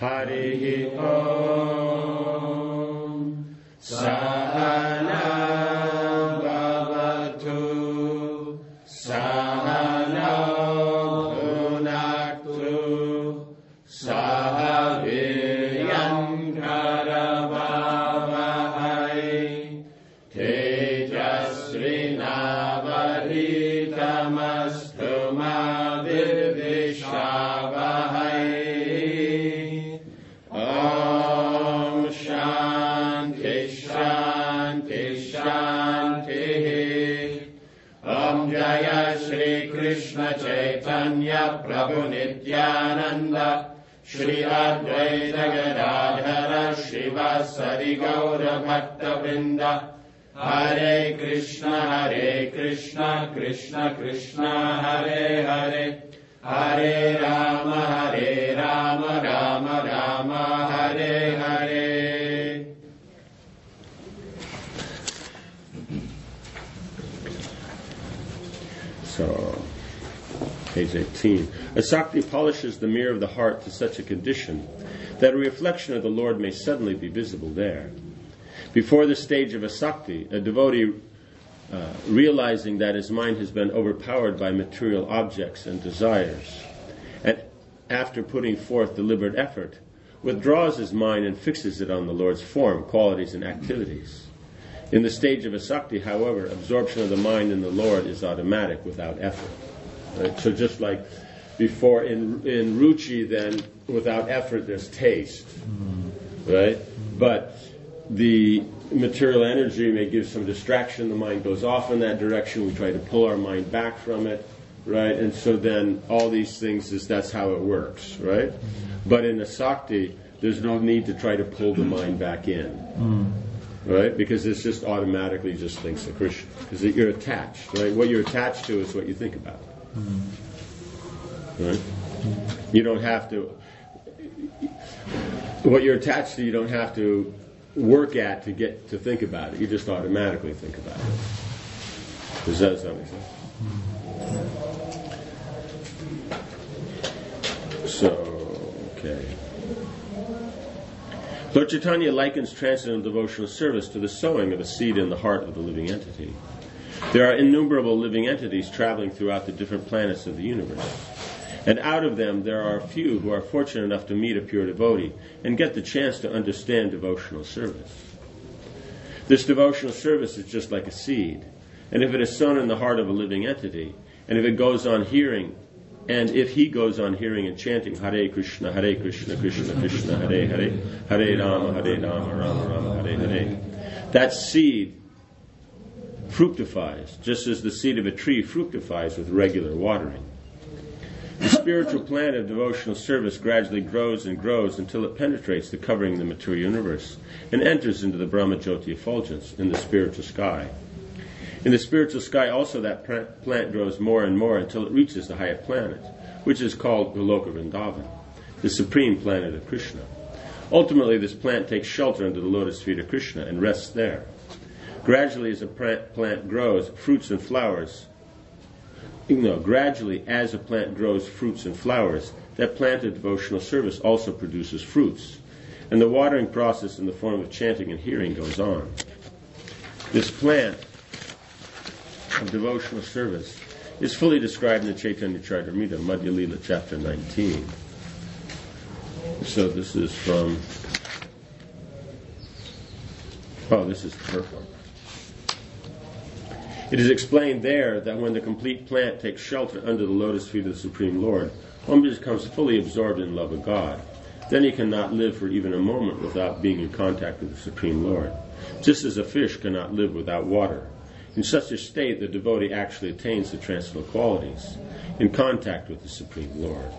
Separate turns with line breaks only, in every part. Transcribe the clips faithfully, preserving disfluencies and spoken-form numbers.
Harihi Om. Sahana Bhavatu. Sahana Bhunaktu. Sahaviryam Karavavahai. Tejasvinavaditamastu ma virvishavahai. Om Shanti Shanti Shanti. Om Jaya Shri Krishna Chaitanya Prabhu Nityananda Shri Advaita Gadadhara Shivasari Gaura Bhakta Vrinda. Hare Krishna Hare Krishna Krishna Krishna Hare Hare. Hare Rama Hare Rama Rama Rama Hare Hare. So, page eighteen. Asakti polishes the mirror of the heart to such a condition that a reflection of the Lord may suddenly be visible there. Before the stage of Asakti, a devotee, uh, realizing that his mind has been overpowered by material objects and desires, and after putting forth deliberate effort, withdraws his mind and fixes it on the Lord's form, qualities, and activities. In the stage of Asakti, however, absorption of the mind in the Lord is automatic without effort. Right? So just like before in in Ruchi, then without effort there's taste, right? But the material energy may give some distraction, the mind goes off in that direction, we try to pull our mind back from it, right? And so then all these things, is that's how it works, right? But in Asakti, there's no need to try to pull the mind back in, right? Because it's just automatically just thinks of Krishna. Because you're attached, right? What you're attached to is what you think about, right? You don't have to, what you're attached to, you don't have to work at to get to think about it. You just automatically think about it. Does that, does that make sense? So, okay. Lord Chaitanya likens transcendental devotional service to the sowing of a seed in the heart of the living entity. There are innumerable living entities traveling throughout the different planets of the universe. And out of them, there are a few who are fortunate enough to meet a pure devotee and get the chance to understand devotional service. This devotional service is just like a seed. And if it is sown in the heart of a living entity, and if it goes on hearing, and if he goes on hearing and chanting Hare Krishna, Hare Krishna, Krishna Krishna, Hare Hare, Hare Rama, Hare Rama, Rama Rama, Hare Hare, that seed fructifies, just as the seed of a tree fructifies with regular watering. The spiritual plant of devotional service gradually grows and grows until it penetrates the covering of the material universe and enters into the Brahmajyoti effulgence in the spiritual sky. In the spiritual sky also that plant grows more and more until it reaches the highest planet, which is called Goloka Vrindavan, the supreme planet of Krishna. Ultimately, this plant takes shelter under the lotus feet of Krishna and rests there. Gradually, as a plant grows, fruits and flowers You know, gradually, as a plant grows fruits and flowers, that plant of devotional service also produces fruits. And the watering process in the form of chanting and hearing goes on. This plant of devotional service is fully described in the Chaitanya Charitamrita, Madhya Lila, chapter nineteen. So this is from... Oh, this is the first one. It is explained there that when the complete plant takes shelter under the lotus feet of the Supreme Lord, one becomes fully absorbed in love of God. Then he cannot live for even a moment without being in contact with the Supreme Lord, just as a fish cannot live without water. In such a state, the devotee actually attains the transcendental qualities in contact with the Supreme Lord.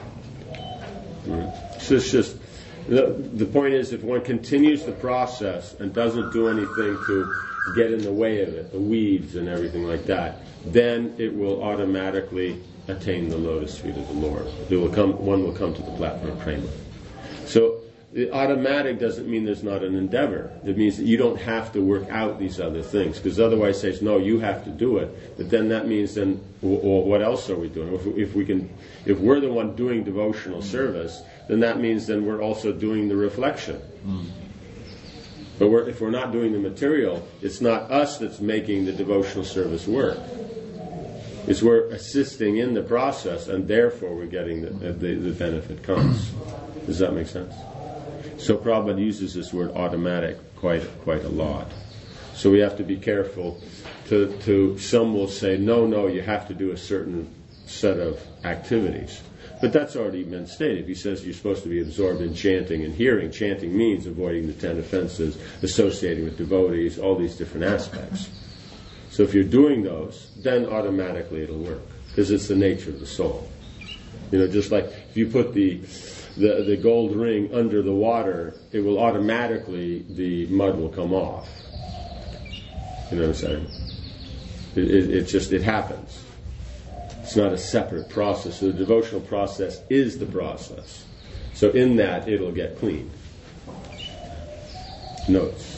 So it's just, the, the point is, if one continues the process and doesn't do anything to get in the way of it, the weeds and everything like that, then it will automatically attain the lotus feet of the Lord. It will come, one will come to the platform of prema. So the automatic doesn't mean there's not an endeavor. It means that you don't have to work out these other things, because otherwise it says, no, you have to do it. But then that means then, well, what else are we doing? If, if we can, if we're the one doing devotional service, then that means then we're also doing the reflection. Mm. But we're, if we're not doing the material, it's not us that's making the devotional service work. It's we're assisting in the process, and therefore we're getting the, the, the benefit comes. Does that make sense? So Prabhupada uses this word automatic quite quite a lot. So we have to be careful. To, to some will say, no, no, you have to do a certain set of activities. But that's already been stated. He says you're supposed to be absorbed in chanting and hearing. Chanting means avoiding the ten offenses, associating with devotees, all these different aspects. So if you're doing those, then automatically it'll work, because it's the nature of the soul. You know, just like if you put the, the the gold ring under the water, it will automatically, the mud will come off. You know what I'm saying? It, it, it just, it happens. It's not a separate process. So the devotional process is the process. So in that, it'll get clean. Notes.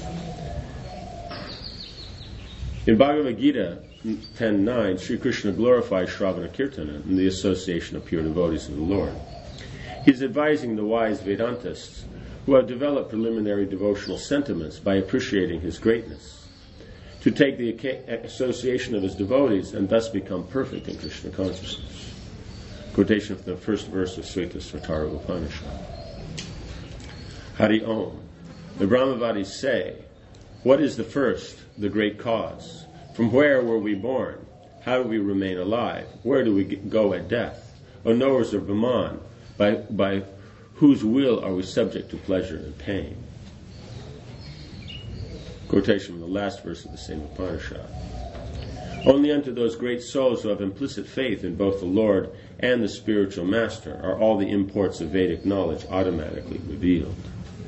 In Bhagavad Gita ten nine, Sri Krishna glorifies Shravana Kirtana and the association of pure devotees of the Lord. He is advising the wise Vedantists who have developed preliminary devotional sentiments by appreciating his greatness, to take the association of his devotees and thus become perfect in Krishna consciousness. Quotation from the first verse of Svetasvatara Upanishad. Hari Om. The Brahmavadis say, what is the first, the great cause? From where were we born? How do we remain alive? Where do we go at death? O knowers of Brahman, by, by whose will are we subject to pleasure and pain? Quotation from the last verse of the same Upanishad. Only unto those great souls who have implicit faith in both the Lord and the spiritual master are all the imports of Vedic knowledge automatically revealed.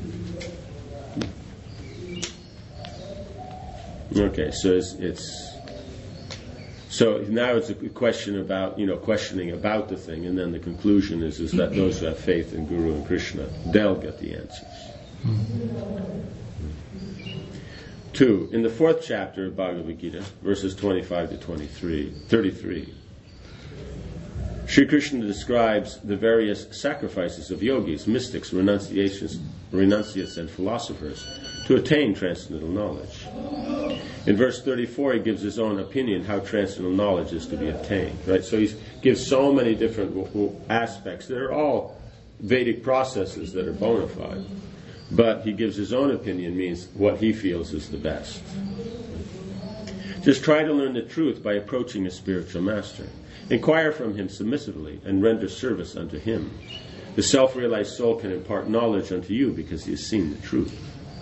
Okay, so it's, it's so now it's a question about, you know, questioning about the thing, and then the conclusion is is that those who have faith in Guru and Krishna, they'll get the answers. Two, in the fourth chapter of Bhagavad Gita, verses twenty-five to twenty-three, thirty-three, Sri Krishna describes the various sacrifices of yogis, mystics, renunciations, renunciates, and philosophers to attain transcendental knowledge. In verse thirty-four, he gives his own opinion how transcendental knowledge is to be obtained. Right, so he gives so many different w- w- aspects that are all Vedic processes that are bona fide. But he gives his own opinion, means what he feels is the best. Just try to learn the truth by approaching a spiritual master. Inquire from him submissively and render service unto him. The self-realized soul can impart knowledge unto you because he has seen the truth.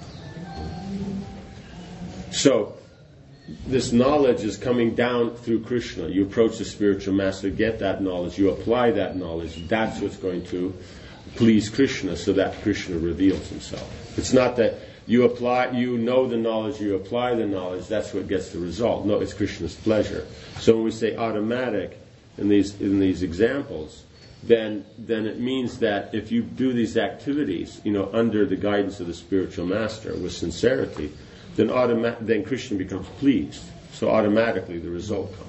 So, this knowledge is coming down through Krishna. You approach the spiritual master, get that knowledge, you apply that knowledge. That's what's going to please Krishna, so that Krishna reveals himself. It's not that you apply, you know the knowledge, you apply the knowledge, that's what gets the result. No, it's Krishna's pleasure. So when we say automatic in these in these examples, then then it means that if you do these activities, you know, under the guidance of the spiritual master with sincerity, then automa- then Krishna becomes pleased. So automatically the result comes.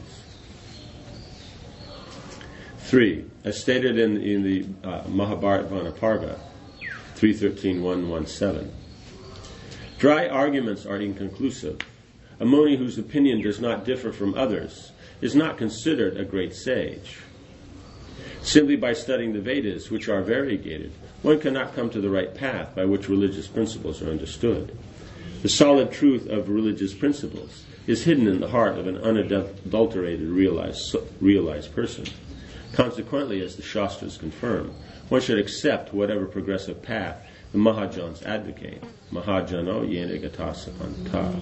Three, as stated in, in the uh, Mahabharata Vanaparva, three thirteen one seventeen. Dry arguments are inconclusive. A Muni whose opinion does not differ from others is not considered a great sage. Simply by studying the Vedas, which are variegated, one cannot come to the right path by which religious principles are understood. The solid truth of religious principles is hidden in the heart of an unadulterated, realized, realized person. Consequently, as the Shastras confirm, one should accept whatever progressive path the Mahajans advocate. Mahajano yena gatasa anta.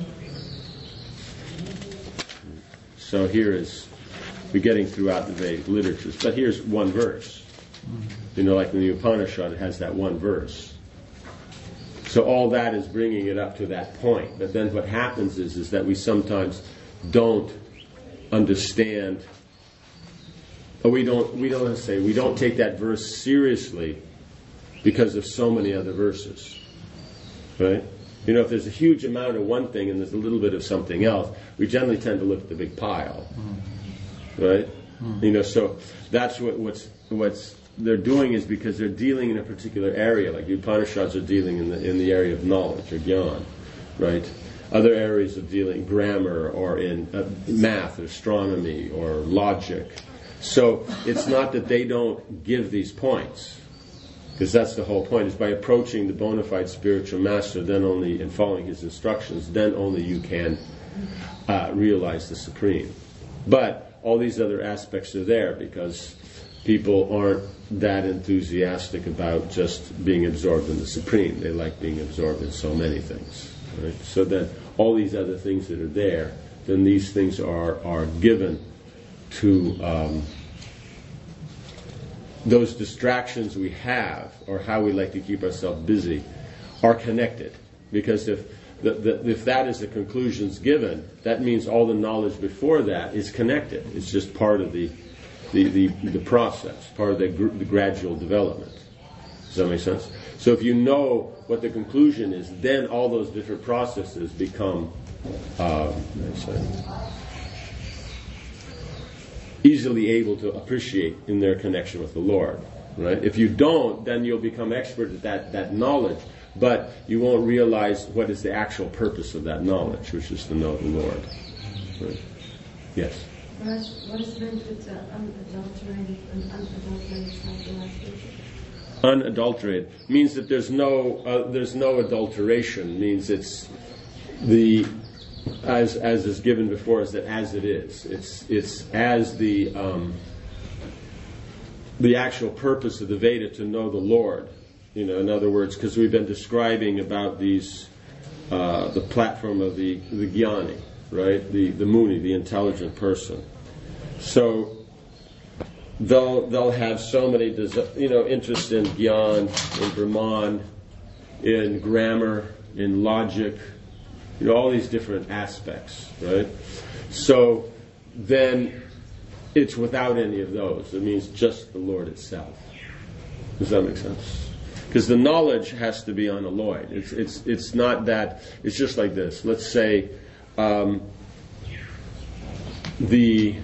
So here is, we're getting throughout the Vedic literatures, but here's one verse. You know, like in the Upanishad, it has that one verse. So all that is bringing it up to that point. But then what happens is, is that we sometimes don't understand, or we don't, we don't say, we don't take that verse seriously because of so many other verses. Right? You know, if there's a huge amount of one thing and there's a little bit of something else, we generally tend to look at the big pile. Right? You know, so that's what, what's what's they're doing is because they're dealing in a particular area, like the Upanishads are dealing in the in the area of knowledge or jnana, right? Other areas of dealing, grammar or in uh, math or astronomy or logic. So it's not that they don't give these points, because that's the whole point, is by approaching the bona fide spiritual master, then only, and following his instructions, then only you can uh, realize the Supreme. But all these other aspects are there because people aren't that enthusiastic about just being absorbed in the Supreme. They like being absorbed in so many things. Right? So then all these other things that are there, then these things are, are given to um, those distractions we have, or how we like to keep ourselves busy, are connected. Because if the, the, if that is the conclusions given, that means all the knowledge before that is connected. It's just part of the the, the, the process, part of the, gr- the gradual development. Does that make sense? So if you know what the conclusion is, then all those different processes become um, easily able to appreciate in their connection with the Lord. Right? If you don't, then you'll become expert at that, that knowledge, but you won't realize what is the actual purpose of that knowledge, which is to know the Lord. Right? Yes?
What is meant with uh, unadulterated and unadulterated psychological?
Unadulterated means that there's no uh, there's no adulteration. Means it's the as as is given before us, that as it is. It's it's as the um, the actual purpose of the Veda, to know the Lord. You know, in other words, because we've been describing about these uh, the platform of the the Jnani, right? The the Muni, the intelligent person. So they'll they'll have so many you know interest in Gyan, in Brahman, in grammar, in logic, you know all these different aspects, right? So then it's without any of those. It means just the Lord itself. Does that make sense? Because the knowledge has to be unalloyed. It's it's it's not that. It's just like this. Let's say um, the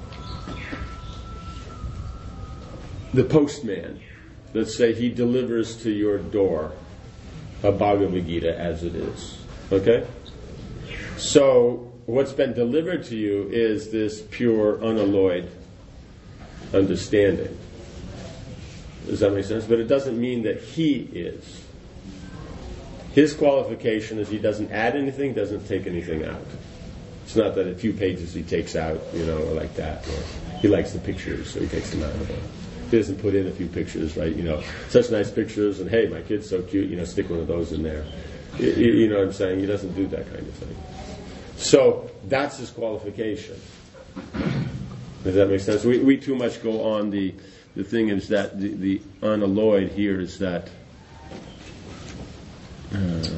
the postman. Let's say he delivers to your door a Bhagavad Gita as it is. Okay? So what's been delivered to you is this pure, unalloyed understanding. Does that make sense? But it doesn't mean that he is. His qualification is he doesn't add anything, doesn't take anything out. It's not that a few pages he takes out, you know, or like that. Or he likes the pictures, so he takes them out. Or he doesn't put in a few pictures, right? You know, such nice pictures, and hey, my kid's so cute, you know, stick one of those in there. You, you know what I'm saying? He doesn't do that kind of thing. So that's his qualification. Does that make sense? We we too much go on the the thing is that the, the unalloyed here is that uh,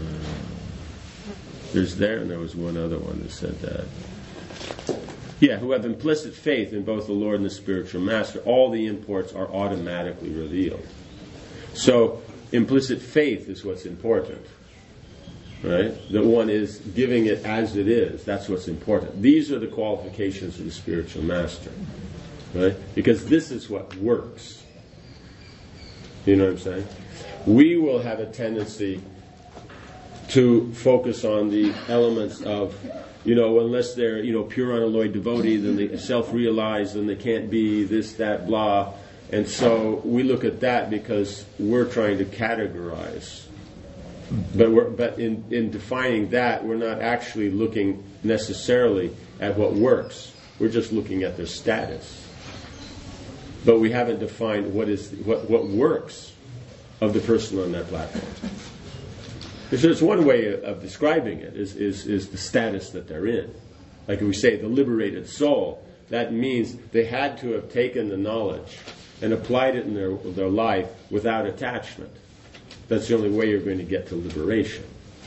there's there and there was one other one that said that. Yeah, who have implicit faith in both the Lord and the spiritual master, all the imports are automatically revealed. So implicit faith is what's important. Right? That one is giving it as it is. That's what's important. These are the qualifications of the spiritual master. Right? Because this is what works. You know what I'm saying? We will have a tendency to focus on the elements of, you know, unless they're, you know, pure unalloyed devotee, then they self-realize, then they can't be this, that, blah. And so we look at that because we're trying to categorize. But we're, but in, in defining that, we're not actually looking necessarily at what works. We're just looking at their status. But we haven't defined what is what, what works of the person on that platform. So it's one way of describing it is, is, is the status that they're in. Like we say, the liberated soul, that means they had to have taken the knowledge and applied it in their, their life without attachment. That's the only way you're going to get to liberation.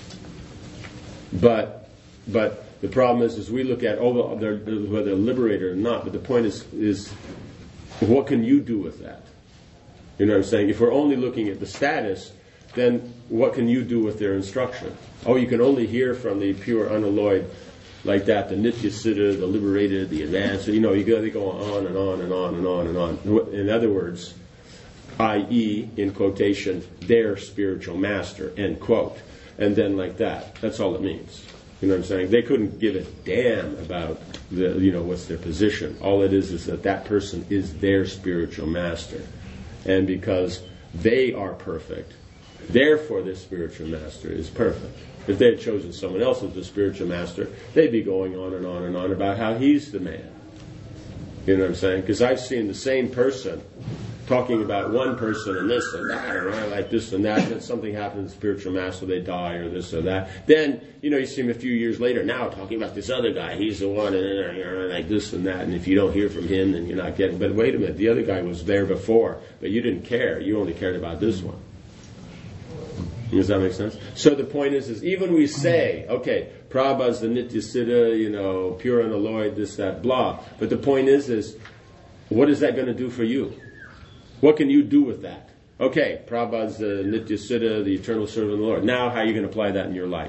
But but the problem is, is we look at oh, they're, whether they're liberated or not. But the point is, is what can you do with that? You know what I'm saying? If we're only looking at the status, then what can you do with their instruction? Oh, you can only hear from the pure unalloyed like that, the Nitya Siddha, the liberated, the advanced. You know, you go, they go on and on and on and on and on. In other words, that is, in quotation, their spiritual master, end quote. And then like that. That's all it means. You know what I'm saying? They couldn't give a damn about the, you know, what's their position. All it is is that that person is their spiritual master. And because they are perfect, therefore this spiritual master is perfect. If they had chosen someone else as the spiritual master, they'd be going on and on and on about how he's the man. You know what I'm saying? Because I've seen the same person talking about one person and this and that, or like this and that, and then something happens to the spiritual master, they die, or this or that. Then, you know, you see him a few years later now talking about this other guy, he's the one, and you know, like this and that, and if you don't hear from him, then you're not getting, but wait a minute, the other guy was there before, but you didn't care, you only cared about this one. Does that make sense? So the point is, is even we say, okay, Prabhupada's the Nitya Siddha, you know, pure unalloyed, this, that, blah, but the point is, is what is that going to do for you? What can you do with that? Okay, Prabhupada's the Nitya Siddha, the eternal servant of the Lord. Now, how are you going to apply that in your life?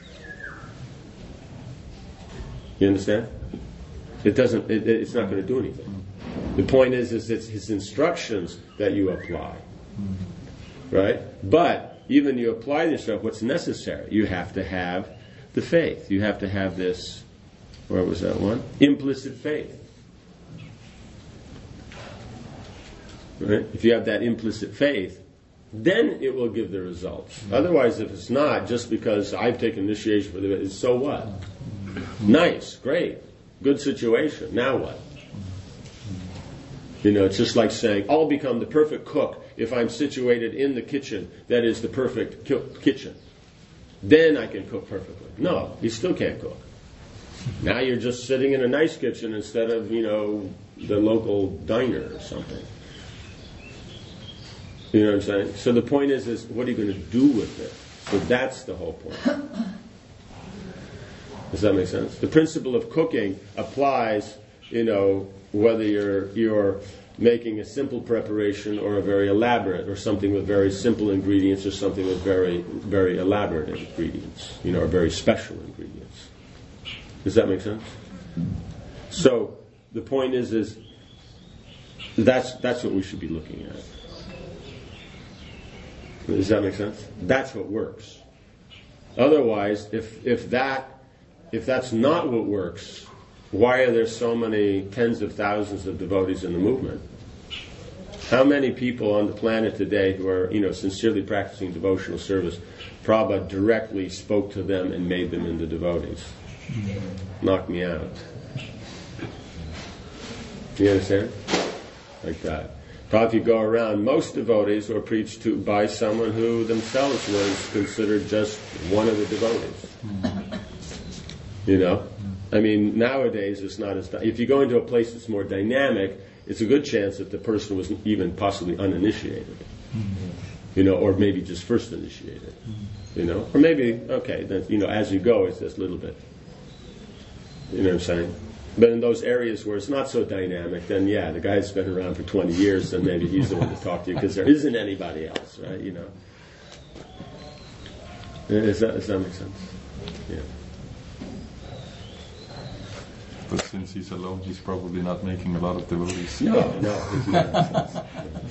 You understand? It doesn't. It, it's not going to do anything. The point is, is it's his instructions that you apply, right? But even you apply this stuff, what's necessary? You have to have the faith. You have to have this. Where was that one? Implicit faith. Right? If you have that implicit faith, then it will give the results. Mm-hmm. Otherwise, if it's not, just because I've taken initiation for the, so what? Mm-hmm. Nice, great, good situation. Now what? You know, it's just like saying, I'll become the perfect cook if I'm situated in the kitchen that is the perfect ki- kitchen. Then I can cook perfectly. No, you still can't cook. Now you're just sitting in a nice kitchen instead of, you know, the local diner or something. You know what I'm saying? So the point is, is what are you going to do with it? So that's the whole point. Does that make sense? The principle of cooking applies, you know, whether you're you're making a simple preparation or a very elaborate, or something with very simple ingredients, or something with very very elaborate ingredients, you know, or very special ingredients. Does that make sense? So the point is, is that's that's what we should be looking at. Does that make sense? That's what works. Otherwise, if if that if that's not what works, why are there so many tens of thousands of devotees in the movement? How many people on the planet today who are, you know, sincerely practicing devotional service, Prabhupada directly spoke to them and made them into devotees? Knock me out. You understand? Like that. Probably if you go around, most devotees were preached to by someone who themselves was considered just one of the devotees. You know? I mean, nowadays it's not as... If you go into a place that's more dynamic, it's a good chance that the person was even possibly uninitiated. You know, or maybe just first initiated. You know? Or maybe, okay, then, you know, as you go, it's just a little bit. You know what I'm saying? But in those areas where it's not so dynamic, then yeah, the guy's been around for twenty years, then maybe he's the one to talk to you, because there isn't anybody else, right? You know. Does that, does that make sense? Yeah.
But since he's alone, he's probably not making a lot of devotees.
No, no, it's not.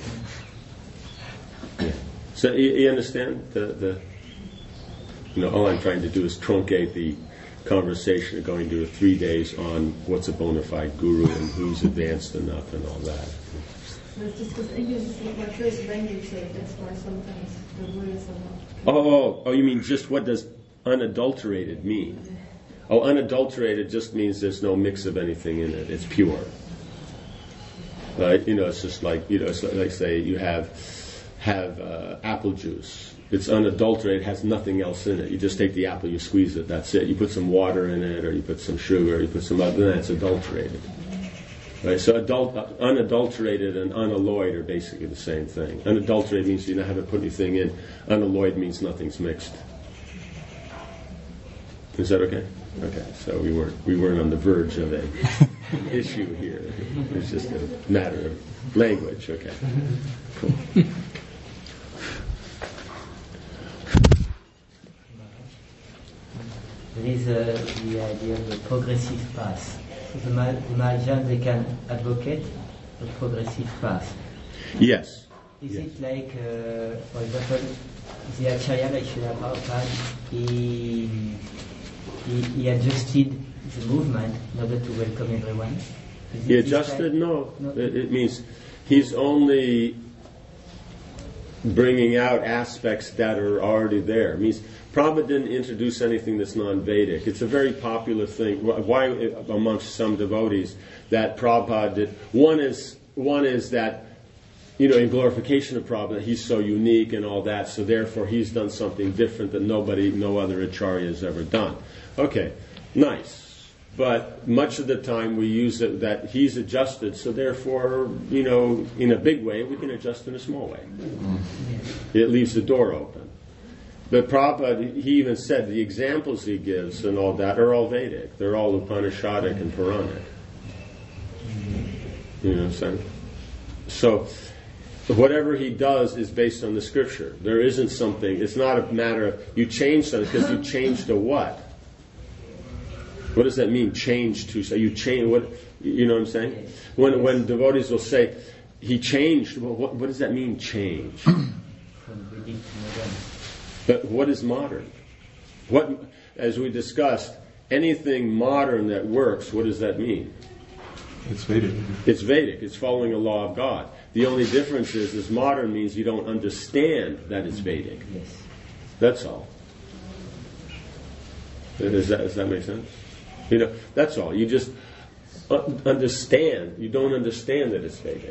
Yeah. So you, you understand the the. You know, all I'm trying to do is truncate the conversation of going to three days on what's a bona fide guru and who's advanced enough and all that.
That's just because English is not my first language, so that's why sometimes the words are not.
Oh, oh, oh, you mean just what does unadulterated mean? Oh, unadulterated just means there's no mix of anything in it. It's pure. Right? You know, it's just like, you know, it's like say you have have uh, apple juice. It's unadulterated, has nothing else in it. You just take the apple, you squeeze it, that's it. You put some water in it, or you put some sugar, or you put some other, then it's adulterated. Right? So adult, uh, unadulterated and unalloyed are basically the same thing. Unadulterated means you haven't put anything in. Unalloyed means nothing's mixed. Is that okay? Okay, so we weren't we weren't on the verge of a, an issue here. It's just a matter of language. Okay, cool.
There is uh, the idea of the progressive path. So the, the Mahayana, they can advocate the progressive path.
Yes,
Is
Yes.
it like, uh, for example, the Acharya, like Srila Prabhupada, he, he, he adjusted the movement in order to welcome everyone? Is
He
it this
adjusted?
type?
No.
No.
It, it means he's only bringing out aspects that are already there. It means Prabhupada didn't introduce anything that's non-Vedic. It's a very popular thing. Why amongst some devotees that Prabhupada did? One is one is that, you know, in glorification of Prabhupada, he's so unique and all that, so therefore he's done something different that nobody, no other Acharya has ever done. Okay, nice. But much of the time we use it that he's adjusted, so therefore, you know, in a big way, we can adjust in a small way. It leaves the door open. But Prabhupada, he even said the examples he gives and all that are all Vedic. They're all Upanishadic and Puranic. You know what I'm saying? So, whatever he does is based on the scripture. There isn't something, it's not a matter of you change something because you changed a what? What does that mean, change to? So you change, what, you know what I'm saying? When when devotees will say, he changed, well, what, what does that mean, change?
From Vedic to modern.
But what is modern? What, as we discussed, anything modern that works, what does that mean?
It's Vedic.
It's Vedic. It's following a law of God. The only difference is, is modern means you don't understand that it's Vedic.
Yes.
That's all. Does that, does that make sense? You know, that's all. You just un- understand. You don't understand that it's Vedic.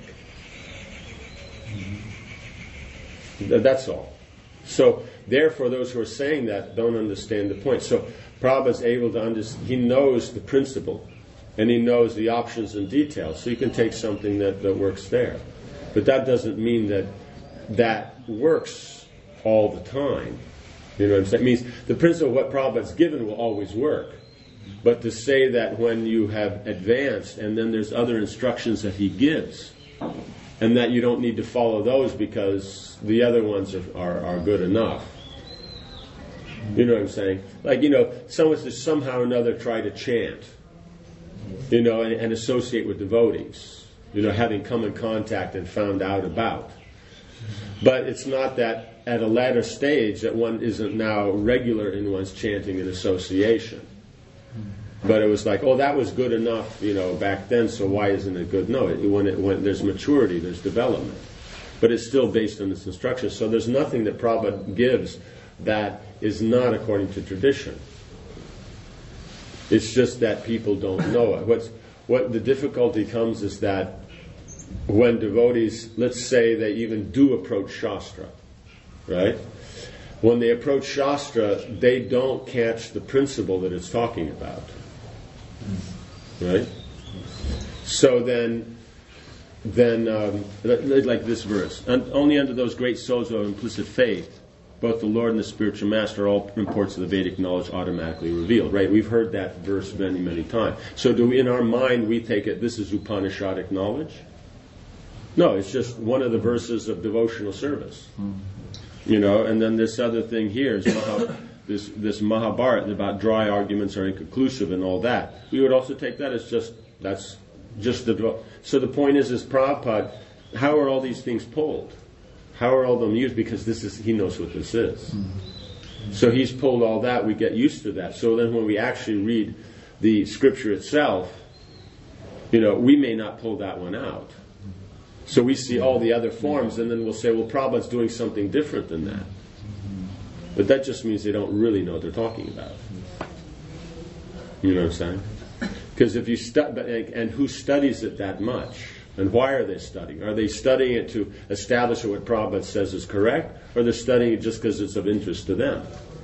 Th- That's all. So, therefore, those who are saying that don't understand the point. So, Prabhupada's able to understand. He knows the principle, and he knows the options and details. So, you can take something that, that works there. But that doesn't mean that that works all the time. You know what I'm saying? It means the principle of what Prabhupada's given will always work. But to say that when you have advanced and then there's other instructions that he gives, and that you don't need to follow those because the other ones are, are, are good enough. You know what I'm saying? Like, you know, someone to somehow or another try to chant, you know, and, and associate with devotees, you know, having come in contact and found out about. But it's not that at a latter stage that one isn't now regular in one's chanting and association. But it was like, oh, that was good enough, you know, back then, so why isn't it good? No, it, when, it, when there's maturity, there's development. But it's still based on this instruction. So there's nothing that Prabhupada gives that is not according to tradition. It's just that people don't know it. What's, what the difficulty comes is that when devotees, let's say they even do approach Shastra, right? When they approach Shastra, they don't catch the principle that it's talking about. Right? So then, then um, like this verse, only under those great souls of implicit faith, both the Lord and the spiritual master, all imports of the Vedic knowledge automatically revealed. Right? We've heard that verse many, many times. So do we, in our mind, we take it, this is Upanishadic knowledge? No, it's just one of the verses of devotional service. You know, and then this other thing here is Maha, this this Mahabharata about dry arguments are inconclusive and all that. We would also take that as just that's just the. So the point is, is Prabhupada, how are all these things pulled? How are all of them used? Because this is he knows what this is. Mm-hmm. So he's pulled all that. We get used to that. So then when we actually read the scripture itself, you know, we may not pull that one out. So we see all the other forms, and then we'll say, well, Prabhupada's doing something different than that. But that just means they don't really know what they're talking about. You know what I'm saying? Because if you study, and who studies it that much? And why are they studying? Are they studying it to establish what Prabhupada says is correct, or they're studying it just because it's of interest to them?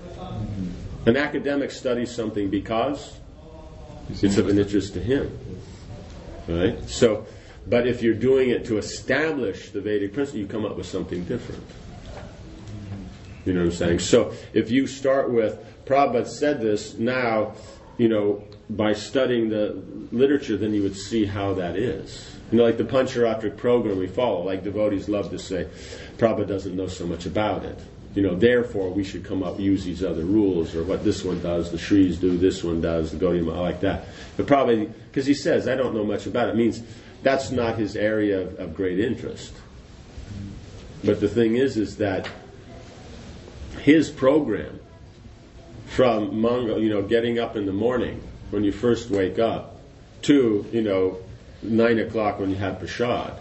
An academic studies something because it's of an interest to him. Right? So, but if you're doing it to establish the Vedic principle, you come up with something different. You know what I'm saying? So if you start with, Prabhupada said this, now, you know, by studying the literature, then you would see how that is. You know, like the Pancharatric program we follow, like devotees love to say, Prabhupada doesn't know so much about it. You know, therefore we should come up, use these other rules, or what this one does, the Shris do, this one does, the Gaudiya, like that. But Prabhupada, because he says, I don't know much about it, means that's not his area of, of great interest. But the thing is, is that his program from Mongol, you know, getting up in the morning when you first wake up to, you know, nine o'clock when you have prasad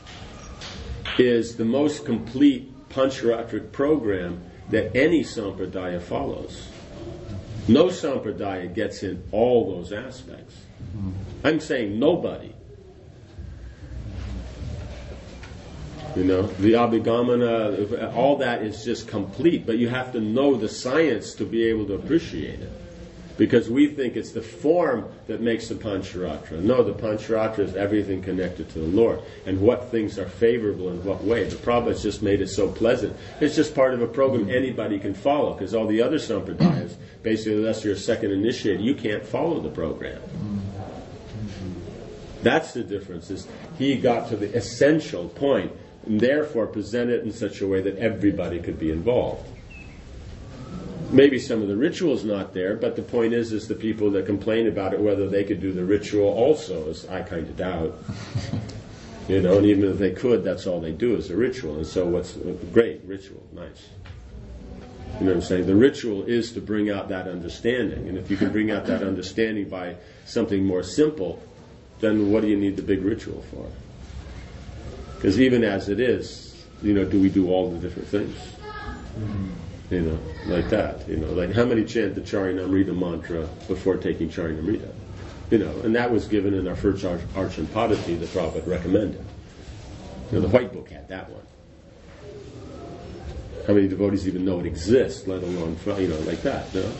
is the most complete Pancharatric program that any sampradaya follows. No sampradaya gets in all those aspects. I'm saying nobody. You know, the Abhigamana, all that is just complete, but you have to know the science to be able to appreciate it. Because we think it's the form that makes the Pancharatra. No, the Pancharatra is everything connected to the Lord, and what things are favorable in what way. The Prabhupada's just made it so pleasant. It's just part of a program anybody can follow, because all the other sampradayas, basically unless you're a second initiate, you can't follow the program. That's the difference, is he got to the essential point, and therefore presented it in such a way that everybody could be involved. Maybe some of the ritual's not there, but the point is, is the people that complain about it, whether they could do the ritual also, is I kind of doubt. You know, and even if they could, that's all they do is a ritual. And so what's great, ritual, nice. You know what I'm saying? The ritual is to bring out that understanding. And if you can bring out that understanding by something more simple, then what do you need the big ritual for? Because even as it is, you know, do we do all the different things? Mm-hmm. You know, like that. You know, like how many chant the Charinamrita mantra before taking Charinamrita? You know, and that was given in our first Arch- Archan Padati, the Prabhupada recommended. You know, the White Book had that one. How many devotees even know it exists, let alone, you know, like that, you know?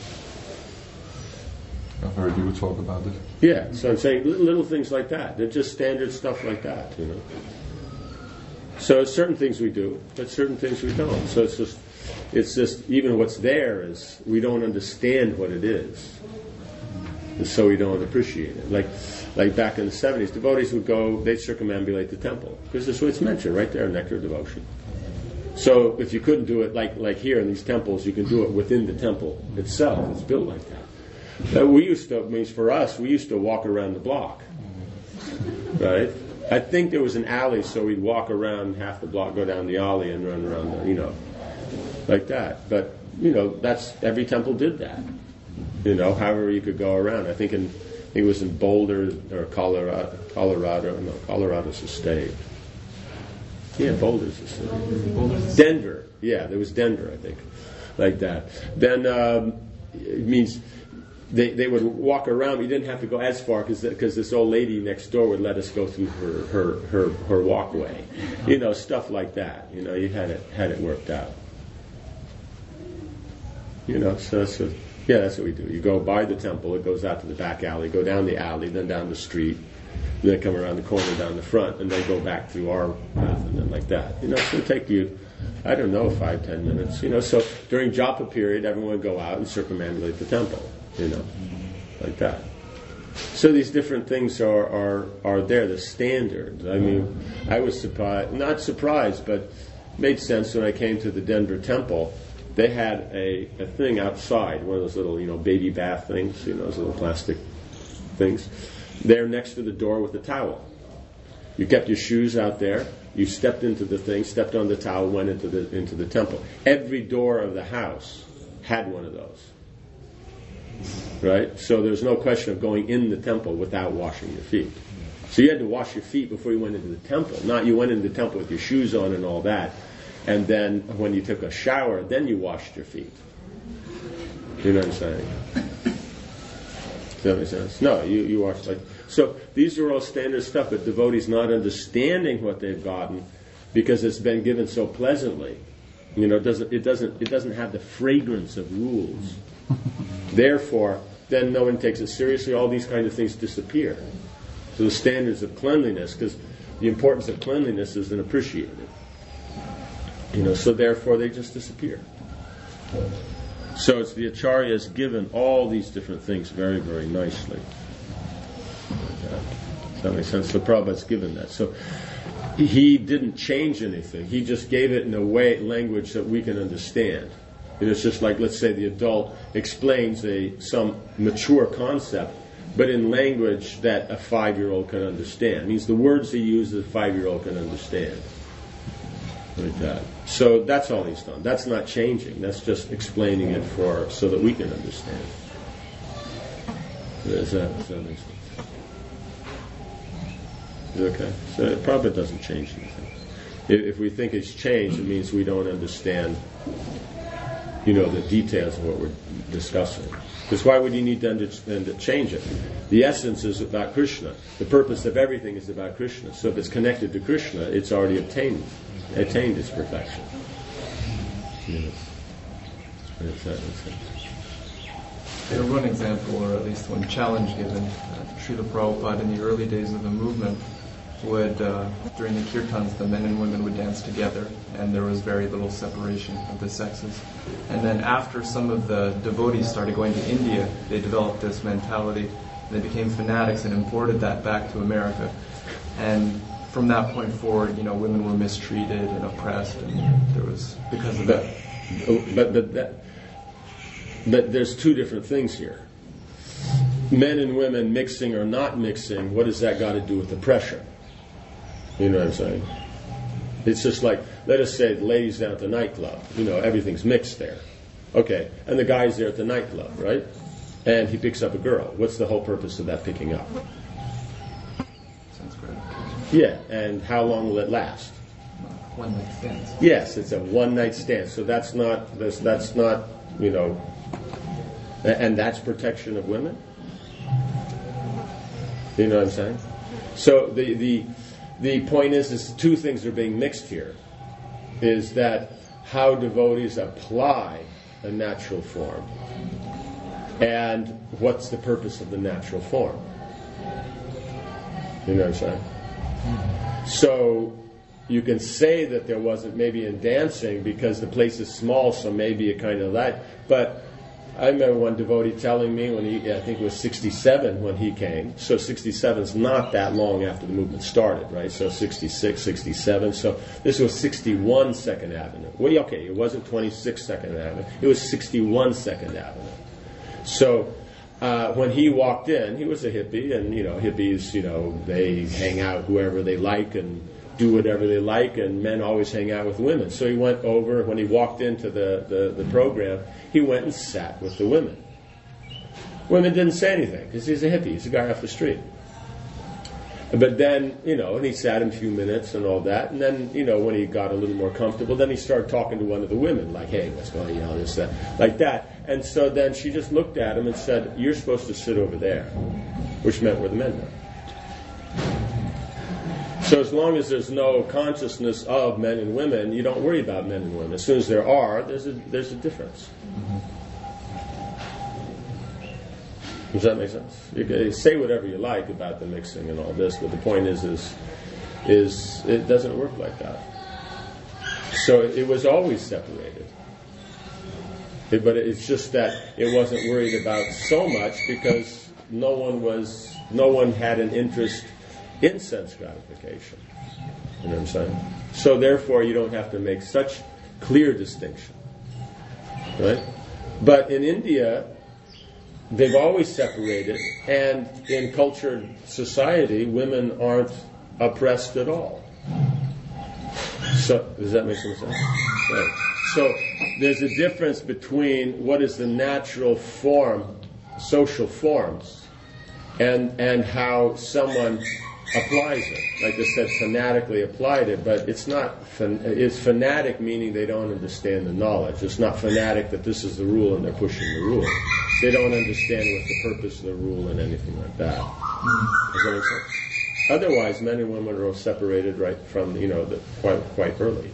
I've heard you talk about it.
Yeah, so I'm saying little, little things like that. They're just standard stuff like that, you know. So certain things we do, but certain things we don't. So it's just, it's just, even what's there is, we don't understand what it is. And so we don't appreciate it. Like like back in the seventies, devotees would go, they'd circumambulate the temple. Because that's what it's mentioned right there in Nectar of Devotion. So if you couldn't do it like, like here in these temples, you can do it within the temple itself. It's built like that. But we used to, means for us, we used to walk around the block. Right? I think there was an alley, so we'd walk around half the block, go down the alley and run around the, you know, like that. But, you know, that's, every temple did that. You know, however you could go around. I think in, I think it was in Boulder or Colorado, Colorado, no, Colorado's a state. Yeah, Boulder's a state. Denver. Yeah, there was Denver, I think. Like that. Then, um, it means they they would walk around. You didn't have to go as far because this old lady next door would let us go through her, her, her, her walkway. You know, stuff like that. You know, you had it, had it worked out. You know, so that's what, yeah, that's what we do. You go by the temple, it goes out to the back alley, go down the alley, then down the street, then come around the corner down the front, and then go back through our path, and then like that. You know, so it'll take you, I don't know, five, ten minutes. You know, so during japa period, everyone would go out and circumambulate the temple. You know, like that. So these different things are, are, are there, the standards. I mean, I was surprised, not surprised, but made sense when I came to the Denver temple. They had a, a thing outside, one of those little, you know, baby bath things, you know, those little plastic things. There next to the door with a towel. You kept your shoes out there, you stepped into the thing, stepped on the towel, went into the into the temple. Every door of the house had one of those. Right? So there's no question of going in the temple without washing your feet. So you had to wash your feet before you went into the temple. Not you went into the temple with your shoes on and all that. And then when you took a shower, then you washed your feet. You know what I'm saying? Does that make sense? No, you, you washed like... So these are all standard stuff, but devotees not understanding what they've gotten because it's been given so pleasantly. You know, it doesn't, it doesn't, it doesn't have the fragrance of rules. Therefore, then no one takes it seriously. All these kind of things disappear. So the standards of cleanliness, because the importance of cleanliness isn't appreciated. You know, so therefore they just disappear. So it's the Acharya's given all these different things very, very nicely. Does that make sense? So Prabhupada's given that. So he didn't change anything. He just gave it in a way, language that we can understand. And it's just like, let's say the adult explains a some mature concept, but in language that a five-year-old can understand. It means the words he uses a five-year-old can understand. like that. So that's all he's done. That's not changing. That's just explaining it for so that we can understand. Does that, does that make sense? Okay. So it probably doesn't change anything. If, if we think it's changed, it means we don't understand, you know, the details of what we're discussing. Because why would you need to understand to change it? The essence is about Krishna. The purpose of everything is about Krishna. So if it's connected to Krishna, it's already obtained, attained its perfection. You know, if that makes sense.
Yeah, one example, or at least one challenge given, uh, Srila Prabhupada in the early days of the movement would, uh, during the kirtans, the men and women would dance together, and there was very little separation of the sexes. And then after some of the devotees started going to India, they developed this mentality, and they became fanatics and imported that back to America. And from that point forward, you know, women were mistreated and oppressed, and there was, because of
but,
that.
But, but, that, but there's two different things here. Men and women mixing or not mixing, what has that got to do with oppression? You know what I'm saying? It's just like, let us say the ladies down at the nightclub. You know, everything's mixed there. Okay, and the guy's there at the nightclub, right? And he picks up a girl. What's the whole purpose of that picking up?
Sounds great.
Yeah, and how long will it last?
One night stands.
Yes, it's a one-night stand. So that's not, that's, that's not, you know, and that's protection of women? You know what I'm saying? So the the the point is, is two things are being mixed here. Is that how devotees apply a natural form, and what's the purpose of the natural form? You know what I'm saying? So you can say that there wasn't maybe in dancing because the place is small, so maybe it kind of that. But I remember one devotee telling me when he, I think it was sixty-seven when he came. So sixty-seven is not that long after the movement started, right? So sixty-six, sixty-seven. So this was sixty-one Second Avenue. Well, okay, it wasn't twenty-six Second Avenue. It was sixty-one Second Avenue. So uh, when he walked in, he was a hippie, and you know, hippies, you know, they hang out whoever they like and do whatever they like, and men always hang out with women. So he went over, when he walked into the, the, the program, he went and sat with the women. Women didn't say anything, because he's a hippie, he's a guy off the street. But then, you know, and he sat in a few minutes and all that, and then, you know, when he got a little more comfortable, then he started talking to one of the women, like, hey, what's going on, you know, this, that, like that. And so then she just looked at him and said, you're supposed to sit over there, which meant where the men were. So as long as there's no consciousness of men and women, you don't worry about men and women. As soon as there are, there's a there's a difference. Mm-hmm. Does that make sense? You can say whatever you like about the mixing and all this, but the point is, is, is it doesn't work like that. So it was always separated. It, but it's just that it wasn't worried about so much because no one was, no one had an interest in sense gratification. You know what I'm saying? So therefore you don't have to make such clear distinction. Right? But in India, they've always separated, and in cultured society, women aren't oppressed at all. So, does that make some sense? Right. So there's a difference between what is the natural form, social forms, and and how someone applies it. Like I said, fanatically applied it, but it's not, fan- it's fanatic meaning they don't understand the knowledge. It's not fanatic that this is the rule and they're pushing the rule. They don't understand what the purpose of the rule and anything like that. Mm-hmm. Does that make sense? Otherwise, men and women are separated right from, you know, the, quite quite early.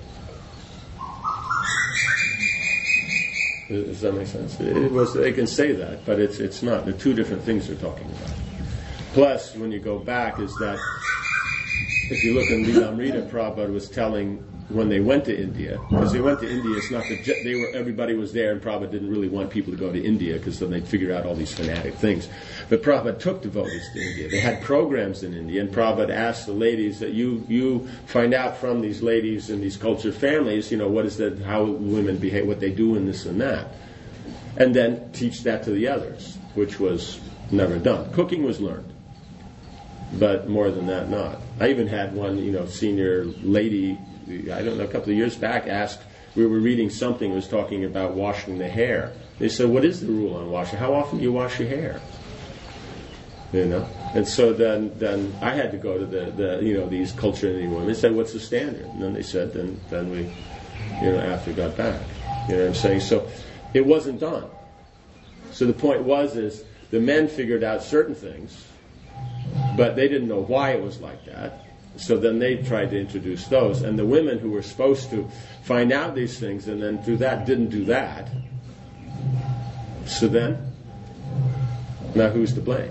Does that make sense? It was, they can say that, but it's it's not. They're two different things they're talking about. Plus, when you go back, is that if you look in Lilamrita, Prabhupada was telling when they went to India, because they went to India, it's not that they were everybody was there, and Prabhupada didn't really want people to go to India because then they'd figure out all these fanatic things. But Prabhupada took devotees to India. They had programs in India, and Prabhupada asked the ladies that you you find out from these ladies in these cultured families, you know, what is that, how women behave, what they do, and this and that, and then teach that to the others, which was never done. Cooking was learned. But more than that, not. I even had one, you know, senior lady I don't know, a couple of years back asked, we were reading something that was talking about washing the hair. They said, what is the rule on washing? How often do you wash your hair? You know? And so then then I had to go to the, the you know, these culture Indian women. They said, what's the standard? And then they said, then then we, you know, after we got back. You know what I'm saying? So it wasn't done. So the point was is the men figured out certain things, but they didn't know why it was like that. So then they tried to introduce those. And the women who were supposed to find out these things and then do that didn't do that. So then, now who's to blame?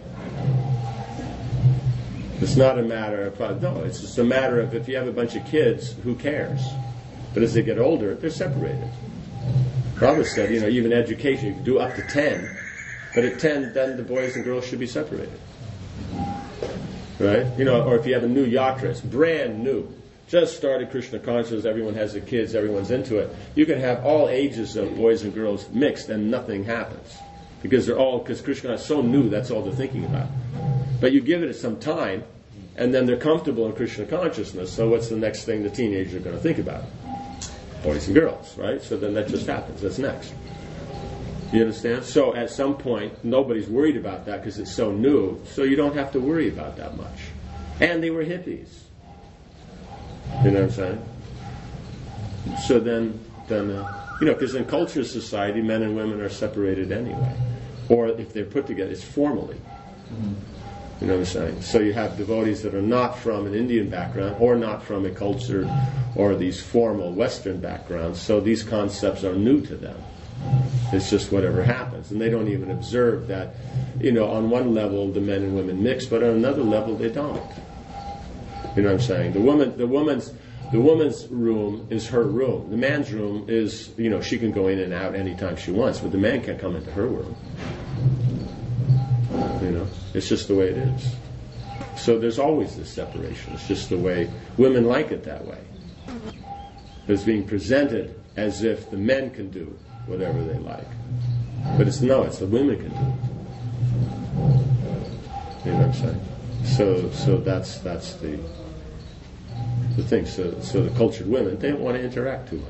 It's not a matter of, no, it's just a matter of if you have a bunch of kids, who cares? But as they get older, they're separated. Prabhupada said, you know, even education, you can do up to ten, but at ten, then the boys and girls should be separated. Right? You know, or if you have a new yatra, it's brand new. Just started Krishna consciousness, everyone has the kids, everyone's into it. You can have all ages of boys and girls mixed and nothing happens. Because they're all, because Krishna is so new, that's all they're thinking about. But you give it some time, and then they're comfortable in Krishna consciousness, so what's the next thing the teenagers are going to think about? Boys and girls, right? So then that just happens. That's next. You understand? So at some point, nobody's worried about that because it's so new, so you don't have to worry about that much. And they were hippies. You know what I'm saying? So then, then uh, you know, because in culture society, men and women are separated anyway. Or if they're put together, it's formally. Mm-hmm. You know what I'm saying? So you have devotees that are not from an Indian background or not from a cultured or these formal Western backgrounds. So these concepts are new to them. It's just whatever happens. And they don't even observe that, you know, on one level the men and women mix, but on another level they don't. You know what I'm saying? The woman, the woman's, the woman's room is her room. The man's room is, you know, she can go in and out anytime she wants, but the man can't come into her room. You know, it's just the way it is. So there's always this separation. It's just the way women like it that way. It's being presented as if the men can do whatever they like. But it's no, it's the women can do it. You know what I'm saying? So so that's that's the the thing. So so the cultured women, they don't want to interact too much.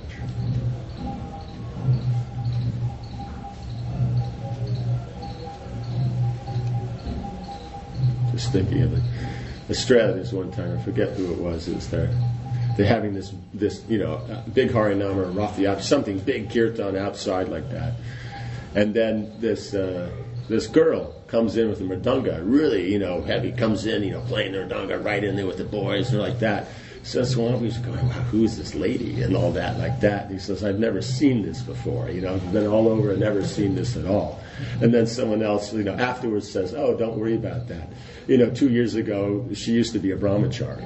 Just thinking of it. Australia, this one time, I forget who it was, it was there. They're having this, this you know, big Harinam or Rath Yatra, something big kirtan outside like that. And then this uh, this girl comes in with the mridanga, really, you know, heavy, comes in, you know, playing the mridanga right in there with the boys, and like that. So Swami's going, wow, who's this lady? And all that, like that. And he says, I've never seen this before, you know, I've been all over and never seen this at all. And then someone else, you know, afterwards says, oh, don't worry about that. You know, two years ago, she used to be a brahmachari.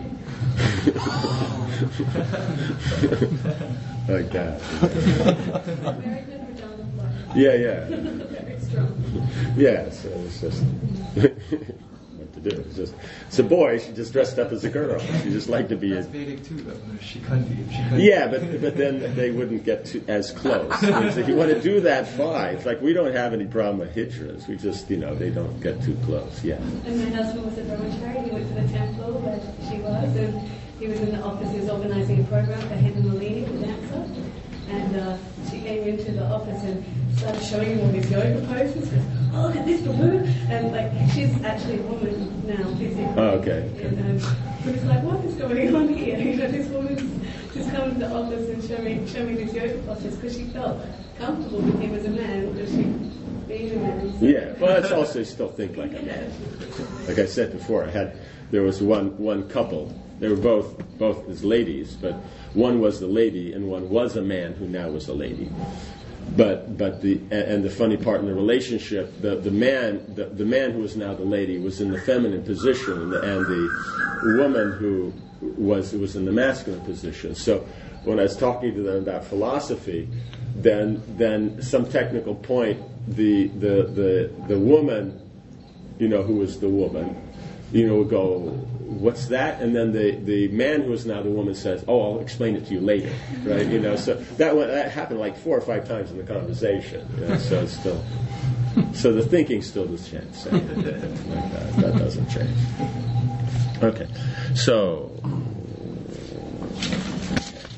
Like that.
Very good for John Clark.
Yeah, yeah.
Very strong.
Yeah, so it's just what to do. It's just it's a boy. She just dressed up as a girl. She just liked to be
That's
a.
Vedic too, though. Shikhandi. Shikhandi.
Yeah, but but then they wouldn't get to, as close. So if you want to do that, fine. It's like we don't have any problem with hijras. We just, you know, they don't get too close. Yeah.
And my husband was a brahmachari. He went to the temple where she was, and he was in the office. He was organizing a program for Hema Malini, the dancer. And uh, she came into the office and started showing him all these yoga poses. Goes, oh, look at this, Babu. And like, she's actually a woman now, physically.
Oh, okay.
And um, he was like, what is going on here? You know, this woman's just come to the office and show me, show me these yoga poses because she felt comfortable with him as a man because she being a man. So.
Yeah, well, it's also still think like a man. Like I said before, I had there was one one couple. They were both both as ladies, but one was the lady and one was a man who now was a lady. But but the and the funny part in the relationship, the the man the, the man who was now the lady was in the feminine position, and the, and the woman who was was in the masculine position. So when I was talking to them about philosophy, then then some technical point, the the the the woman, you know, who was the woman, you know, would go, what's that? And then the, the man who is now the woman says, oh, I'll explain it to you later, right? You know, so that went, that happened like four or five times in the conversation. You know, so it's still, so the thinking still does change. So, like that, that doesn't change. Okay, so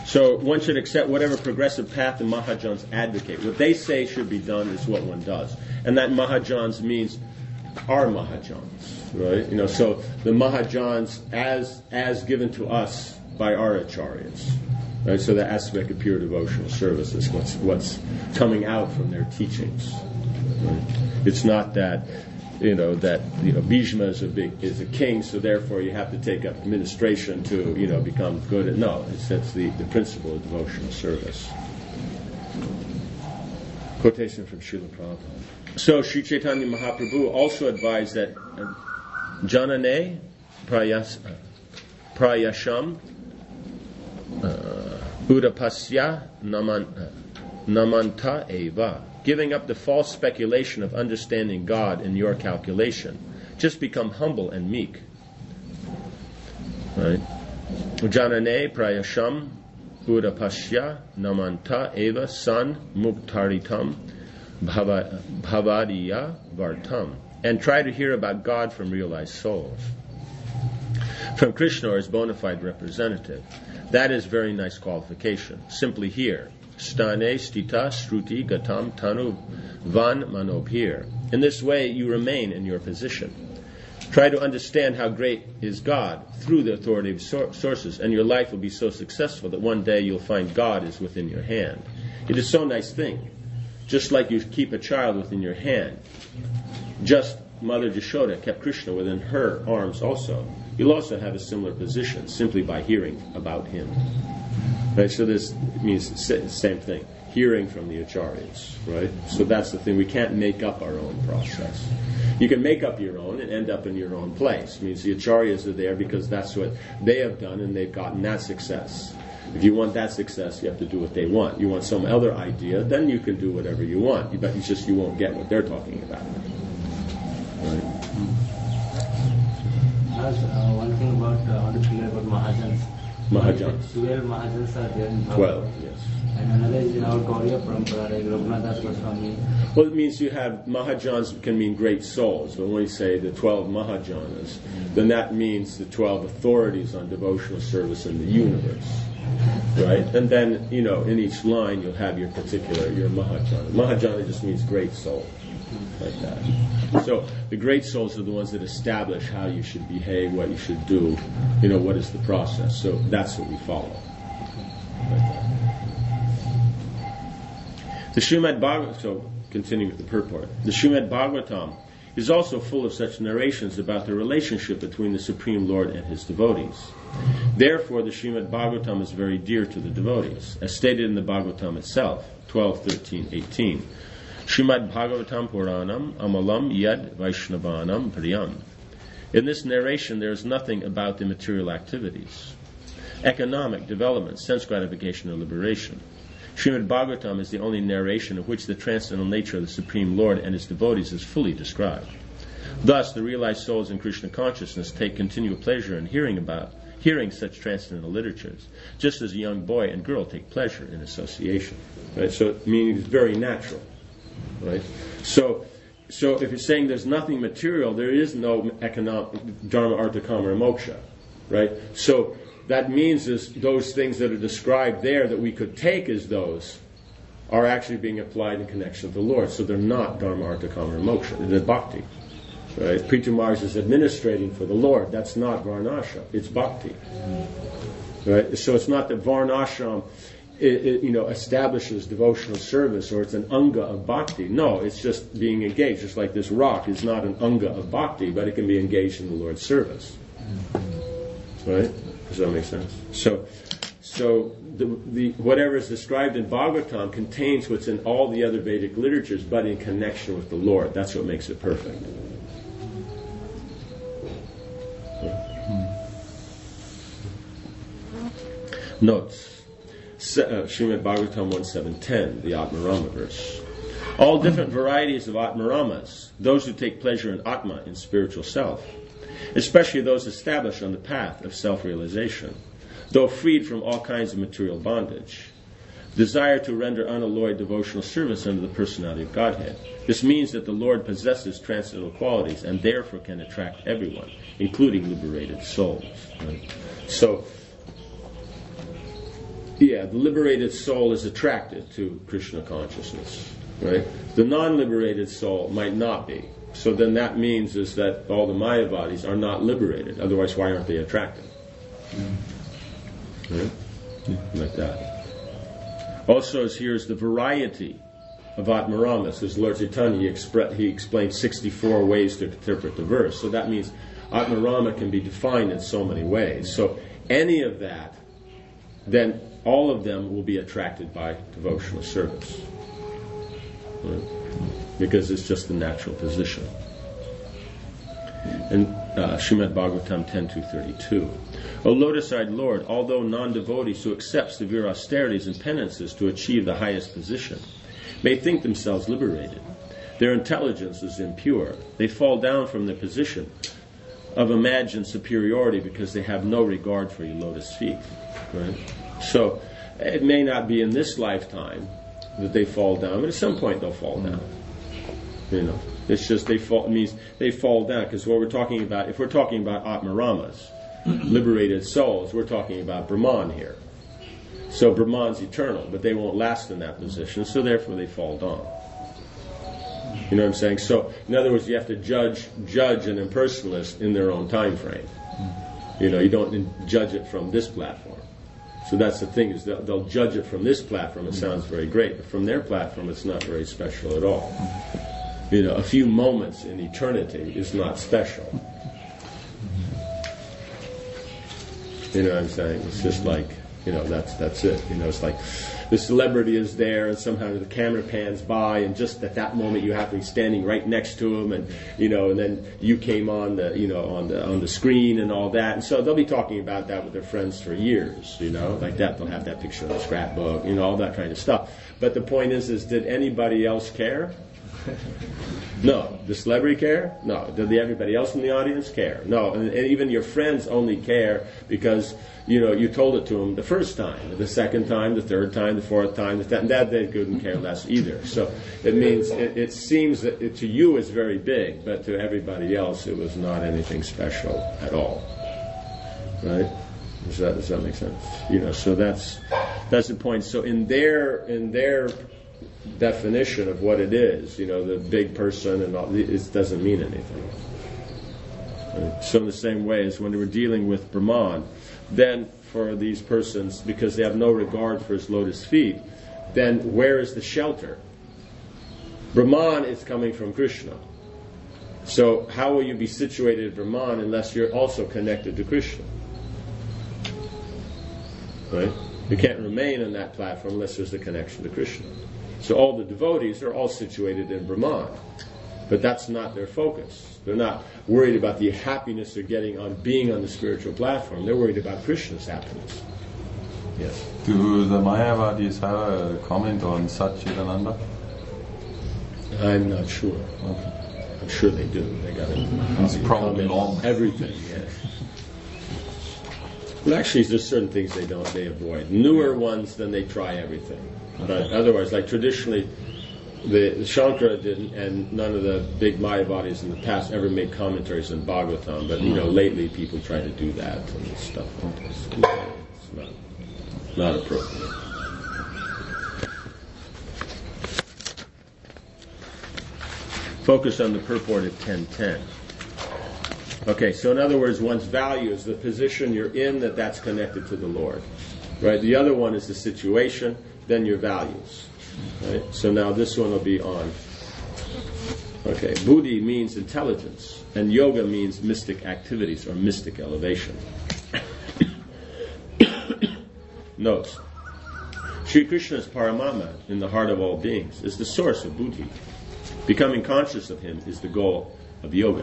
So one should accept whatever progressive path the Mahajans advocate. What they say should be done is what one does. And that Mahajans means our Mahajans, right? You know, so the Mahajans as as given to us by our Acharyas. Right? So the aspect of pure devotional service is what's what's coming out from their teachings. Right? It's not that, you know, that you know Bhishma is a big is a king, so therefore you have to take up administration to you know become good at. No, it's that's the, the principle of devotional service. Quotation from Srila Prabhupada. So Sri Chaitanya Mahaprabhu also advised that uh, Janane prayas, uh, Prayasham uh, Udapasya naman, uh, Namanta Eva, giving up the false speculation of understanding God in your calculation. Just become humble and meek. Right? Janane Prayasham Udapasya Namanta Eva San Muktaritam Bhava, Bhavadiya Vartam, and try to hear about God from realized souls. From Krishna or his bona fide representative. That is very nice qualification. Simply hear. Stane stita sruti gatam tanu van manobhir. In this way you remain in your position. Try to understand how great is God through the authoritative sor- sources, and your life will be so successful that one day you'll find God is within your hand. It is so nice thing. Just like you keep a child within your hand. Just Mother Jashoda kept Krishna within her arms also. You'll also have a similar position simply by hearing about him. Right? So this means the same thing. Hearing from the acharyas. Right? So that's the thing. We can't make up our own process. You can make up your own and end up in your own place. It means the acharyas are there because that's what they have done and they've gotten that success. If you want that success, you have to do what they want. You want some other idea, then you can do whatever you want. But it's just you won't get what they're talking about. Right?
As, uh, one thing about, uh, I want to clear about Mahajans.
Mahajans.
Twelve Mahajans are there in Bhagavad.
Twelve, yes.
And another is in our Gauriya Parampara, like Raghunath Goswami.
Well, it means you have Mahajans can mean great souls. But when we say the twelve Mahajanas, then that means the twelve authorities on devotional service in the universe. Right? And then, you know, in each line you'll have your particular, your Mahajana. Mahajana just means great soul. Like that. So the great souls are the ones that establish how you should behave, what you should do, you know, what is the process. So that's what we follow. Like that. The Srimad Bhagavatam, so continuing with the purport, the Srimad Bhagavatam is also full of such narrations about the relationship between the Supreme Lord and his devotees. Therefore, the Srimad Bhagavatam is very dear to the devotees, as stated in the Bhagavatam itself, twelve, thirteen, eighteen. Srimad Bhagavatam Puranam Amalam Yad Vaishnavanam Priyam. In this narration, there is nothing about the material activities, economic development, sense gratification, or liberation. Srimad Bhagavatam is the only narration in which the transcendental nature of the Supreme Lord and his devotees is fully described. Thus, the realized souls in Krishna consciousness take continual pleasure in hearing about hearing such transcendental literatures, just as a young boy and girl take pleasure in association. Right? So, meaning it's very natural. Right? So, so if you're saying there's nothing material, there is no economic dharma, artha, kama, or moksha. Right? So that means is those things that are described there that we could take as those are actually being applied in connection with the Lord. So they're not dharma, artha, kama, or moksha. They're bhakti. Right? Preeti Maharaj is administrating for the Lord. That's not varnashram. It's bhakti. Right? So it's not that varnashram It, it, you know, establishes devotional service or it's an anga of bhakti. No, it's just being engaged. Just like this rock is not an anga of bhakti, but it can be engaged in the Lord's service. Right? Does that make sense? So, so the, the whatever is described in Bhagavatam contains what's in all the other Vedic literatures, but in connection with the Lord. That's what makes it perfect. Notes. Uh, Srimad Bhagavatam one seven ten, the Atmarama verse. All different varieties of Atmaramas, those who take pleasure in Atma, in spiritual self, especially those established on the path of self-realization, though freed from all kinds of material bondage, desire to render unalloyed devotional service under the personality of Godhead. This means that the Lord possesses transcendental qualities and therefore can attract everyone, including liberated souls. Right? So, yeah, yeah, the liberated soul is attracted to Krishna consciousness, right? The non-liberated soul might not be. So then that means is that all the Maya bodies are not liberated. Otherwise, why aren't they attracted? Mm. Right? Yeah. Like that. Also, as here's the variety of Atmaramas. As Lord Chaitanya, he, expre- he explained sixty-four ways to interpret the verse. So that means Atmarama can be defined in so many ways. So any of that, then all of them will be attracted by devotional service. Right? Because it's just the natural position. And uh, Srimad Bhagavatam ten two thirty-two. O lotus-eyed Lord, although non-devotees who accept severe austerities and penances to achieve the highest position may think themselves liberated, their intelligence is impure. They fall down from their position of imagined superiority because they have no regard for your lotus feet. Right? So it may not be in this lifetime that they fall down, but at some point they'll fall down. You know, it's just they fall. It means they fall down because what we're talking about, if we're talking about Atmaramas, liberated souls, we're talking about Brahman here. So Brahman's eternal, but they won't last in that position, so therefore they fall down. You know what I'm saying? So, in other words, you have to judge judge an impersonalist in their own time frame. You know, you don't judge it from this platform. So that's the thing, is they'll, they'll judge it from this platform. It sounds very great, but from their platform, it's not very special at all. You know, a few moments in eternity is not special. You know what I'm saying? It's just like, you know, that's that's it. You know, it's like the celebrity is there, and somehow the camera pans by, and just at that moment you happen to be standing right next to him, and you know, and then you came on the, you know, on the on the screen and all that, and so they'll be talking about that with their friends for years. You know, like that. They'll have that picture on the scrapbook, you know, all that kind of stuff. But the point is, is did anybody else care? No. Does celebrity care? No. Did everybody else in the audience care? No. And, and even your friends only care because, you know, you told it to them the first time, the second time, the third time, the fourth time, the th- and that they couldn't care less either. So it means it, it seems that it, to you it's very big, but to everybody else it was not anything special at all. Right? Does that does that make sense? You know. So that's that's the point. So in their in their definition of what it is, you know, the big person and all, it doesn't mean anything. Right? So in the same way as when we're dealing with Brahman, then for these persons, because they have no regard for his lotus feet, then where is the shelter? Brahman is coming from Krishna. So how will you be situated in Brahman unless you're also connected to Krishna? Right? You can't remain on that platform unless there's a connection to Krishna. So all the devotees are all situated in Brahman, but that's not their focus. They're not worried about the happiness they're getting on being on the spiritual platform. They're worried about Krishna's happiness. Yes.
Do the Mayavadis have a comment on Satchidananda?
I'm not sure.
Okay.
I'm sure they do. They got it.
It's probably long.
Everything. Yes. Well, actually, there's certain things they don't. They avoid. Newer ones, then they try everything. But otherwise, like traditionally, the, the Shankara didn't, and none of the big Mayavadis in the past ever made commentaries on Bhagavatam. But you know, lately people try to do that and stuff. It's, it's not not appropriate. Focus on the purport at ten ten. Okay, so in other words, one's value is the position you're in, that that's connected to the Lord. Right? The other one is the situation, then your values. Right? So now this one will be on. Okay, Buddhi means intelligence, and yoga means mystic activities or mystic elevation. Notes. Sri Krishna's Paramatma in the heart of all beings is the source of Buddhi. Becoming conscious of him is the goal of yoga.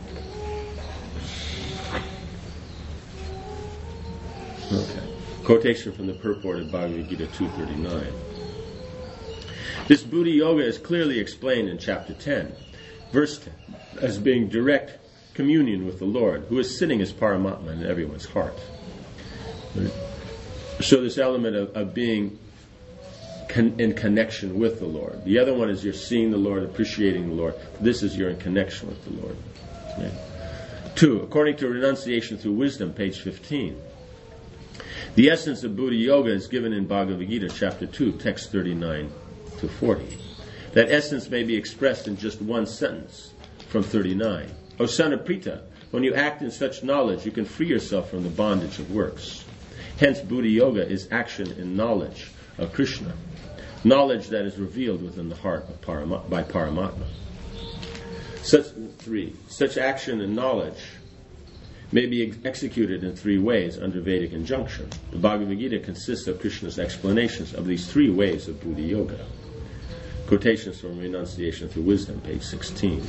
Okay. Quotation from the purport of Bhagavad Gita two thirty-nine. This Buddhi Yoga is clearly explained in chapter ten, verse ten, as being direct communion with the Lord, who is sitting as Paramatma in everyone's heart. Right? So this element of, of being con- in connection with the Lord. The other one is you're seeing the Lord, appreciating the Lord. This is you're in connection with the Lord. Right? Two, according to Renunciation Through Wisdom, page fifteen. The essence of Buddha Yoga is given in Bhagavad Gita, chapter two, text thirty-nine to forty. That essence may be expressed in just one sentence from thirty-nine. O son of Prita, when you act in such knowledge, you can free yourself from the bondage of works. Hence, Buddha Yoga is action in knowledge of Krishna, knowledge that is revealed within the heart of Parama- by Paramatma. Such three, such action and knowledge may be ex- executed in three ways under Vedic injunction. The Bhagavad Gita consists of Krishna's explanations of these three ways of Buddha Yoga. Quotations from Renunciation Through Wisdom, page sixteen.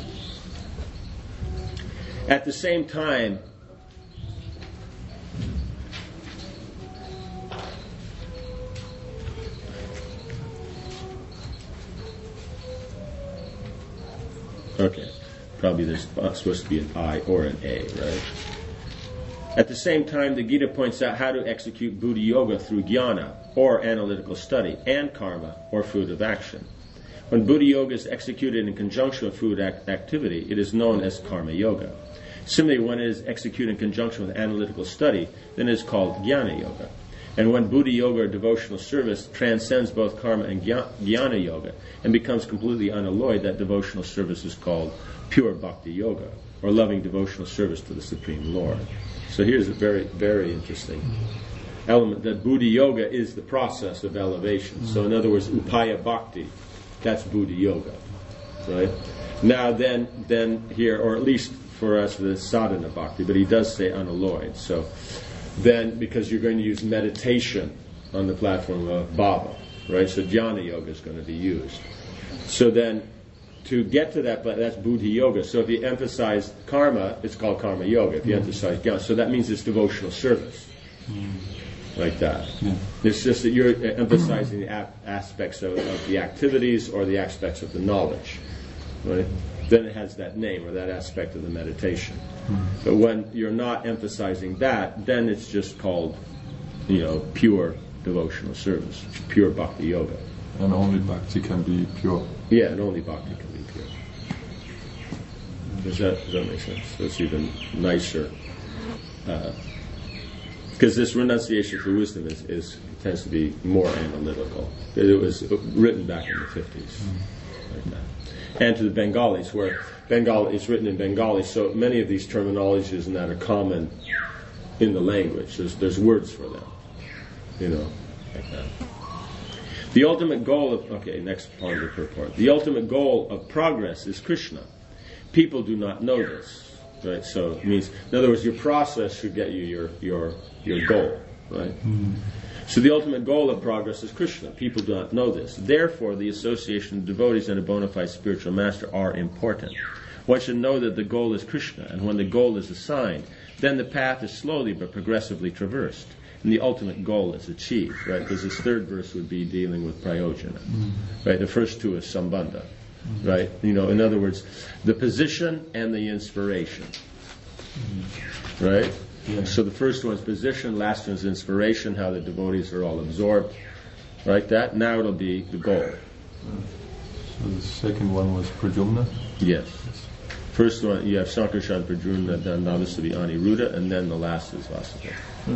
At the same time, okay, probably there's supposed to be an I or an A, right? At the same time, the Gita points out how to execute Buddha Yoga through jnana, or analytical study, and karma, or fruit of action. When Buddha Yoga is executed in conjunction with fruit act- activity, it is known as Karma Yoga. Similarly, when it is executed in conjunction with analytical study, then it is called Jnana Yoga. And when Buddha Yoga or devotional service transcends both karma and jnana yoga and becomes completely unalloyed, that devotional service is called pure bhakti yoga, or loving devotional service to the Supreme Lord. So here's a very, very interesting element, that Buddha Yoga is the process of elevation. So in other words, upaya bhakti, that's Buddha Yoga, right? Now then, then here, or at least for us, the sadhana bhakti, but he does say unalloyed. So then, because you're going to use meditation on the platform of Baba, right? So jnana yoga is going to be used. So then, to get to that, that's Buddha Yoga. So if you emphasize karma, it's called karma yoga. If you mm. emphasize jnana, so that means it's devotional service, mm. like that. Yeah. It's just that you're emphasizing the ap- aspects of, of the activities or the aspects of the knowledge, right? Then it has that name or that aspect of the meditation. Mm. But when you're not emphasizing that, then it's just called, you know, pure devotional service, pure bhakti yoga.
And only bhakti can be pure.
Yeah, and only bhakti can be pure. Does that, does that make sense? That's even nicer. Because uh, this renunciation through wisdom is, is tends to be more analytical. It was written back in the fifties, mm. like that. And to the Bengalis, where Bengali it's written in Bengali, so many of these terminologies and that are common in the language. There's, there's words for them, you know, like that. The ultimate goal of, okay, next part of the purport. The ultimate goal of progress is Krishna. People do not know this, right? So it means, in other words, your process should get you your your your goal, right? Mm-hmm. So the ultimate goal of progress is Krishna. People do not know this. Therefore, the association of devotees and a bona fide spiritual master are important. One should know that the goal is Krishna, and when the goal is assigned, then the path is slowly but progressively traversed, and the ultimate goal is achieved, right? Because this third verse would be dealing with prayojana, mm. right? The first two is sambandha, mm. right? You know, in other words, the position and the inspiration, mm. right? Yeah. So the first one's position, last one's inspiration, how the devotees are all absorbed, right? That now it'll be the goal.
So the second one was Pradyumna?
Yes. First one, you have Sankarshan, Pradyumna, then Navasavi, Aniruddha, and then the last is Vasudeva. Hmm.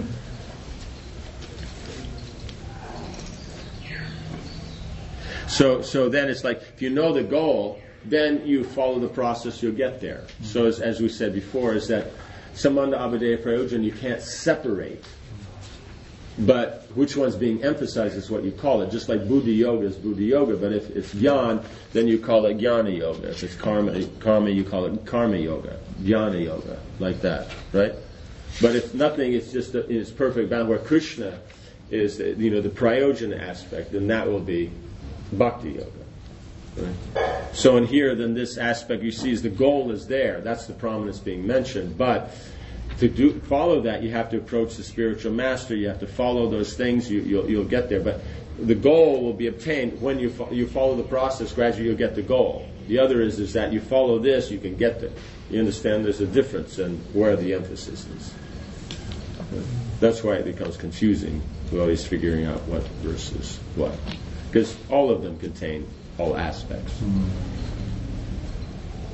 So, so then it's like, if you know the goal, then you follow the process, you'll get there. Mm-hmm. So as, as we said before, is that Sambandha Abhadeya Prayojana, you can't separate. But which one's being emphasized is what you call it. Just like Buddha Yoga is Buddha Yoga, but if it's Jnana, then you call it Jnana Yoga. If it's Karma, karma you call it Karma Yoga, Jnana Yoga, like that, right? But if nothing, it's just a, in its perfect balance, where Krishna is, you know, the Prayojana aspect, then that will be Bhakti Yoga. Right? So in here, then this aspect you see is the goal is there. That's the prominence being mentioned. But to do follow that, you have to approach the spiritual master. You have to follow those things. You, you'll, you'll get there. But the goal will be obtained when you fo- you follow the process. Gradually, you'll get the goal. The other is is that you follow this, you can get there. You understand? There's a difference in where the emphasis is. That's why it becomes confusing. We're always figuring out what verse is what, because all of them contain all aspects. Mm-hmm.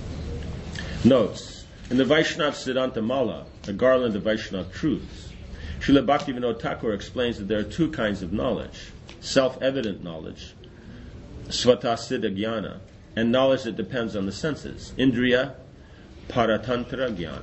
Notes. In the Vaishnava Siddhanta Mala, a garland of Vaishnava truths, Srila Bhaktivinoda Thakur explains that there are two kinds of knowledge: self-evident knowledge, svatasiddha jnana, and knowledge that depends on the senses, indriya paratantra jnana.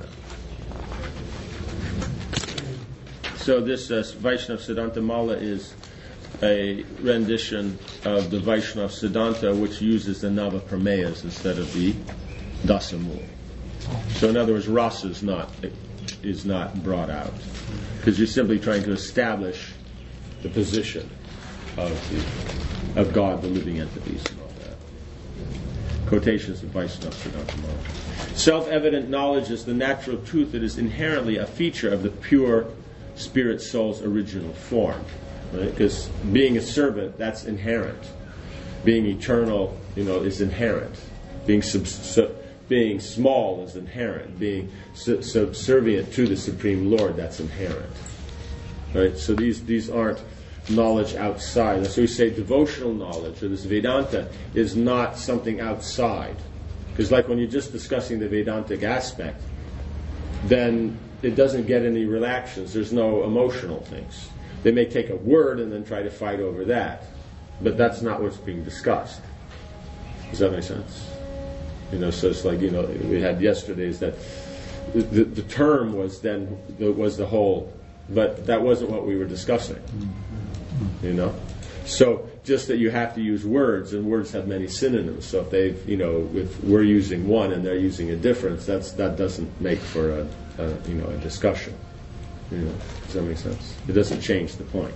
So this uh, Vaishnava Siddhanta Mala is a rendition of the Vaishnava Siddhanta, which uses the Nava Prameyas instead of the Dasamula. So in other words, rasa is not, is not brought out, because you're simply trying to establish the position of the, of God, the living entities, and all that. Quotations of Vaishnava Siddhanta Mala. Self-evident knowledge is the natural truth that is inherently a feature of the pure spirit soul's original form. Right? Because being a servant, that's inherent. Being eternal, you know, is inherent. Being sub- sub- being small is inherent. Being su- subservient to the Supreme Lord, that's inherent. Right? So these these aren't knowledge outside. That's why we say devotional knowledge, or this Vedanta, is not something outside. Because like when you're just discussing the Vedantic aspect, then it doesn't get any reactions. There's no emotional things. They may take a word and then try to fight over that, but that's not what's being discussed. Does that make sense? You know, so it's like, you know, we had yesterday is that the, the, the term was then the, was the whole, but that wasn't what we were discussing. You know, so just that you have to use words, and words have many synonyms. So if they, you know, if we're using one and they're using a difference, that's that doesn't make for a, a you know a discussion. You know, does that make sense? It doesn't change the point.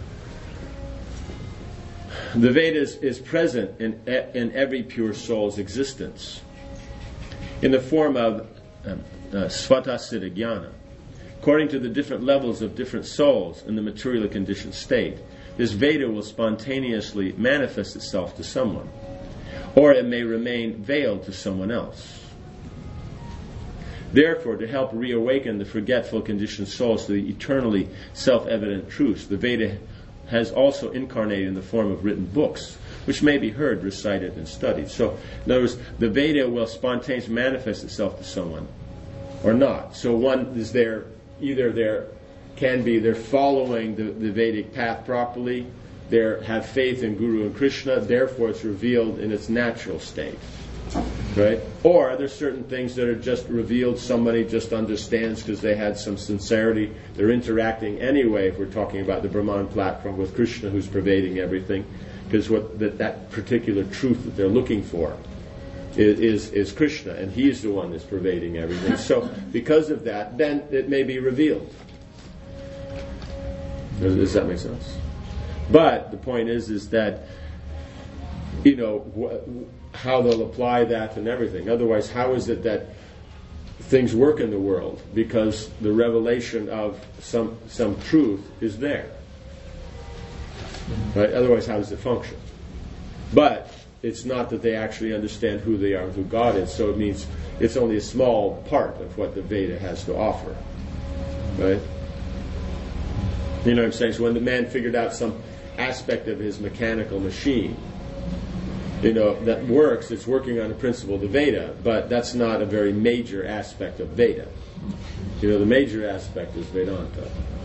The Vedas is present in in every pure soul's existence in the form of um, uh, Svatasiddha Jnana. According to the different levels of different souls in the materially conditioned state, this Veda will spontaneously manifest itself to someone, or it may remain veiled to someone else. Therefore, to help reawaken the forgetful conditioned souls to the eternally self-evident truths, the Veda has also incarnated in the form of written books, which may be heard, recited, and studied. So, in other words, the Veda will spontaneously manifest itself to someone, or not. So one is there, either there can be they're following the, the Vedic path properly, they have faith in Guru and Krishna, therefore it's revealed in its natural state. Right? Or there's certain things that are just revealed, somebody just understands because they had some sincerity. They're interacting anyway, if we're talking about the Brahman platform, with Krishna who's pervading everything, because what that, that particular truth that they're looking for is, is, is Krishna, and he's the one that's pervading everything. So because of that, then it may be revealed. Does, does that make sense? But the point is, is that, you know, wh- how they'll apply that and everything. Otherwise, how is it that things work in the world? Because the revelation of some some truth is there. Right? Otherwise, how does it function? But it's not that they actually understand who they are and who God is, so it means it's only a small part of what the Veda has to offer. Right? You know what I'm saying? So when the man figured out some aspect of his mechanical machine, you know, that works, it's working on the principle of the Veda, but that's not a very major aspect of Veda. You know, the major aspect is Vedanta.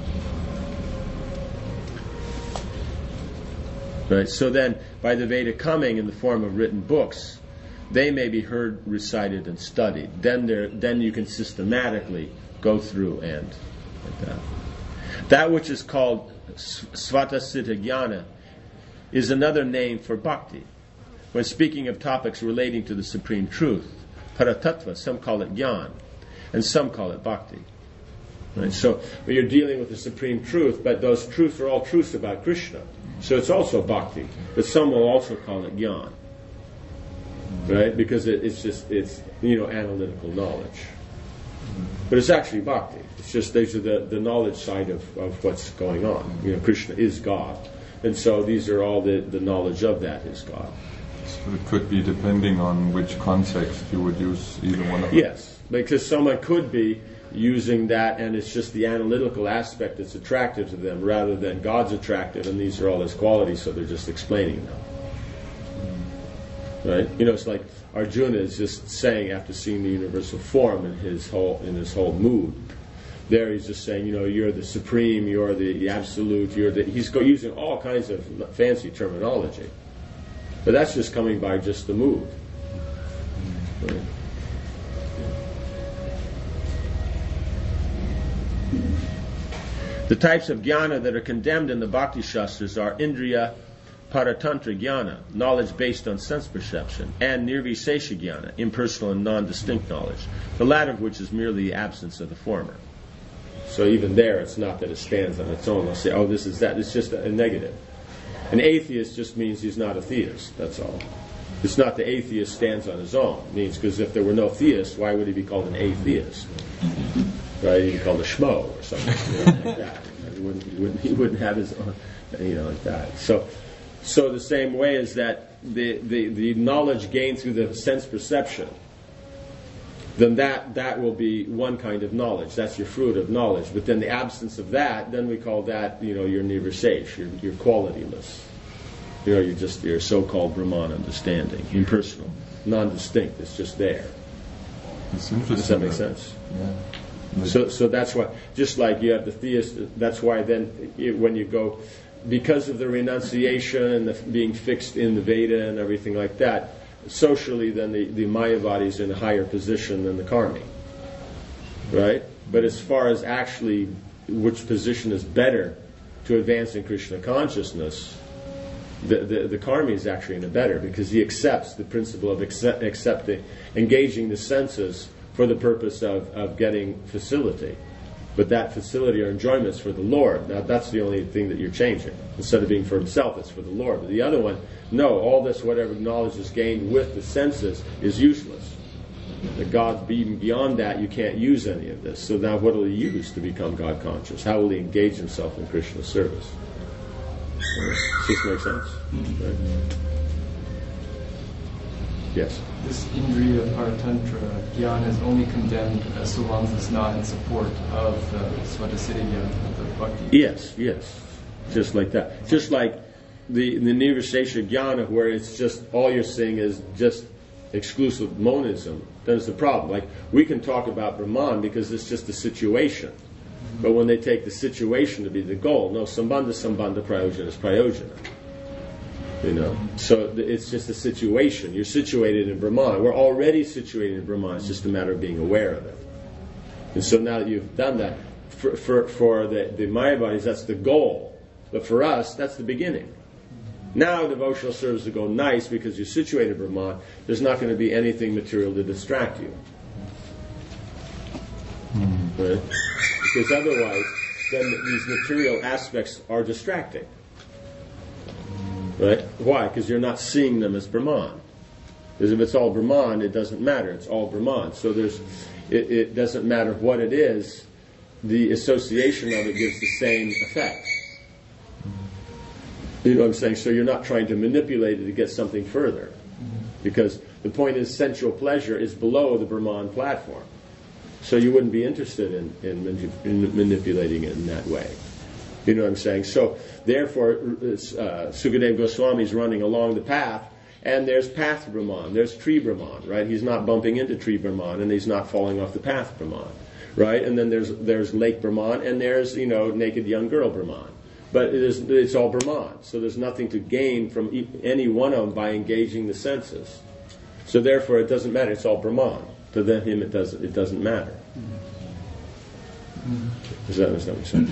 Right? So then, by the Veda coming in the form of written books, they may be heard, recited, and studied. Then there, then you can systematically go through and like that. That which is called Svatasiddha Jnana is another name for bhakti. When speaking of topics relating to the supreme truth, paratattva, some call it jnana, and some call it bhakti. Right? So when you're dealing with the supreme truth, but those truths are all truths about Krishna, so it's also bhakti, but some will also call it jnana, right? Because it, it's just it's you know analytical knowledge, but it's actually bhakti. It's just these are the, the knowledge side of, of what's going on. You know, Krishna is God, and so these are all the, the knowledge of that is God.
So it could be depending on which context you would use either one of them.
Yes, because someone could be using that and it's just the analytical aspect that's attractive to them rather than God's attractive, and these are all his qualities, so they're just explaining them. Right? You know, it's like Arjuna is just saying after seeing the universal form in his whole in his whole mood, There he's just saying, you know, you're the supreme, you're the absolute, you're the... He's go, using all kinds of fancy terminology. But that's just coming by just the mood. Right? The types of jnana that are condemned in the Bhakti Shastras are Indriya Paratantra Jnana, knowledge based on sense perception, and Nirvisesha Jnana, impersonal and non-distinct knowledge, the latter of which is merely the absence of the former. So even there, it's not that it stands on its own. They'll say, oh, this is that. It's just a negative. An atheist just means he's not a theist, that's all. It's not the atheist stands on his own. It means because if there were no theists, why would he be called an atheist? Right? He'd be called a schmo or something, you know, like that. He wouldn't, he wouldn't, he wouldn't have his own, you know, like that. So, so the same way is that the, the, the knowledge gained through the sense perception, then that, that will be one kind of knowledge. That's your fruit of knowledge. But then the absence of that, then we call that, you know, your nirvisesh, your, your qualityless. You know, you're just your so-called Brahman understanding, impersonal, non-distinct. It's just there.
It's interesting.
Does that make sense?
Yeah.
So, so that's why, just like you have the theist, that's why then you, when you go, because of the renunciation and the being fixed in the Veda and everything like that, socially then the, the Mayavadi is in a higher position than the Karmi. Right? But as far as actually which position is better to advance in Krishna consciousness, the, the, the Karmi is actually in a better, because he accepts the principle of accept, accepting, engaging the senses for the purpose of, of getting facility. But that facility or enjoyment is for the Lord. Now that's the only thing that you're changing. Instead of being for himself, it's for the Lord. But the other one, no, all this, whatever knowledge is gained with the senses is useless. The God being beyond that, you can't use any of this. So now what will he use to become God conscious? How will he engage himself in Krishna's service? Does this make sense? Right? Yes?
This Indriya Paratantra Jnana is only condemned uh, so long as it's not in support of the Swadhisthiti Jnana, of the Bhakti.
Yes, yes. Just like that. Just like the, the Nirvisesha Jnana, where it's just, all you're seeing is just exclusive monism. That's the problem. Like, we can talk about Brahman because it's just a situation. But when they take the situation to be the goal, no, sambandha, sambandha, prayojana is prayojana. You know, so it's just a situation. You're situated in Brahman. We're already situated in Brahman. It's just a matter of being aware of it. And so now that you've done that, for for, for the, the Mayavadis, that's the goal. But for us, that's the beginning. Now devotional service will go nice because you're situated in Brahman. There's not going to be anything material to distract you. Right? Because otherwise, then these material aspects are distracting. Right? Why? Because you're not seeing them as Brahman. Because if it's all Brahman, it doesn't matter. It's all Brahman. So there's, it, it doesn't matter what it is. The association of it gives the same effect. You know what I'm saying? So you're not trying to manipulate it to get something further. Because the point is, sensual pleasure is below the Brahman platform. So you wouldn't be interested in, in, in manipulating it in that way. You know what I'm saying? So, therefore, uh, Sukadeva Goswami is running along the path, and there's path Brahman, there's tree Brahman, right? He's not bumping into tree Brahman, and he's not falling off the path Brahman, right? And then there's there's lake Brahman, and there's, you know, naked young girl Brahman. But it is, it's all Brahman, so there's nothing to gain from e- any one of them by engaging the senses. So, therefore, it doesn't matter. It's all Brahman. To them, him, it doesn't. It doesn't matter. Does that make sense?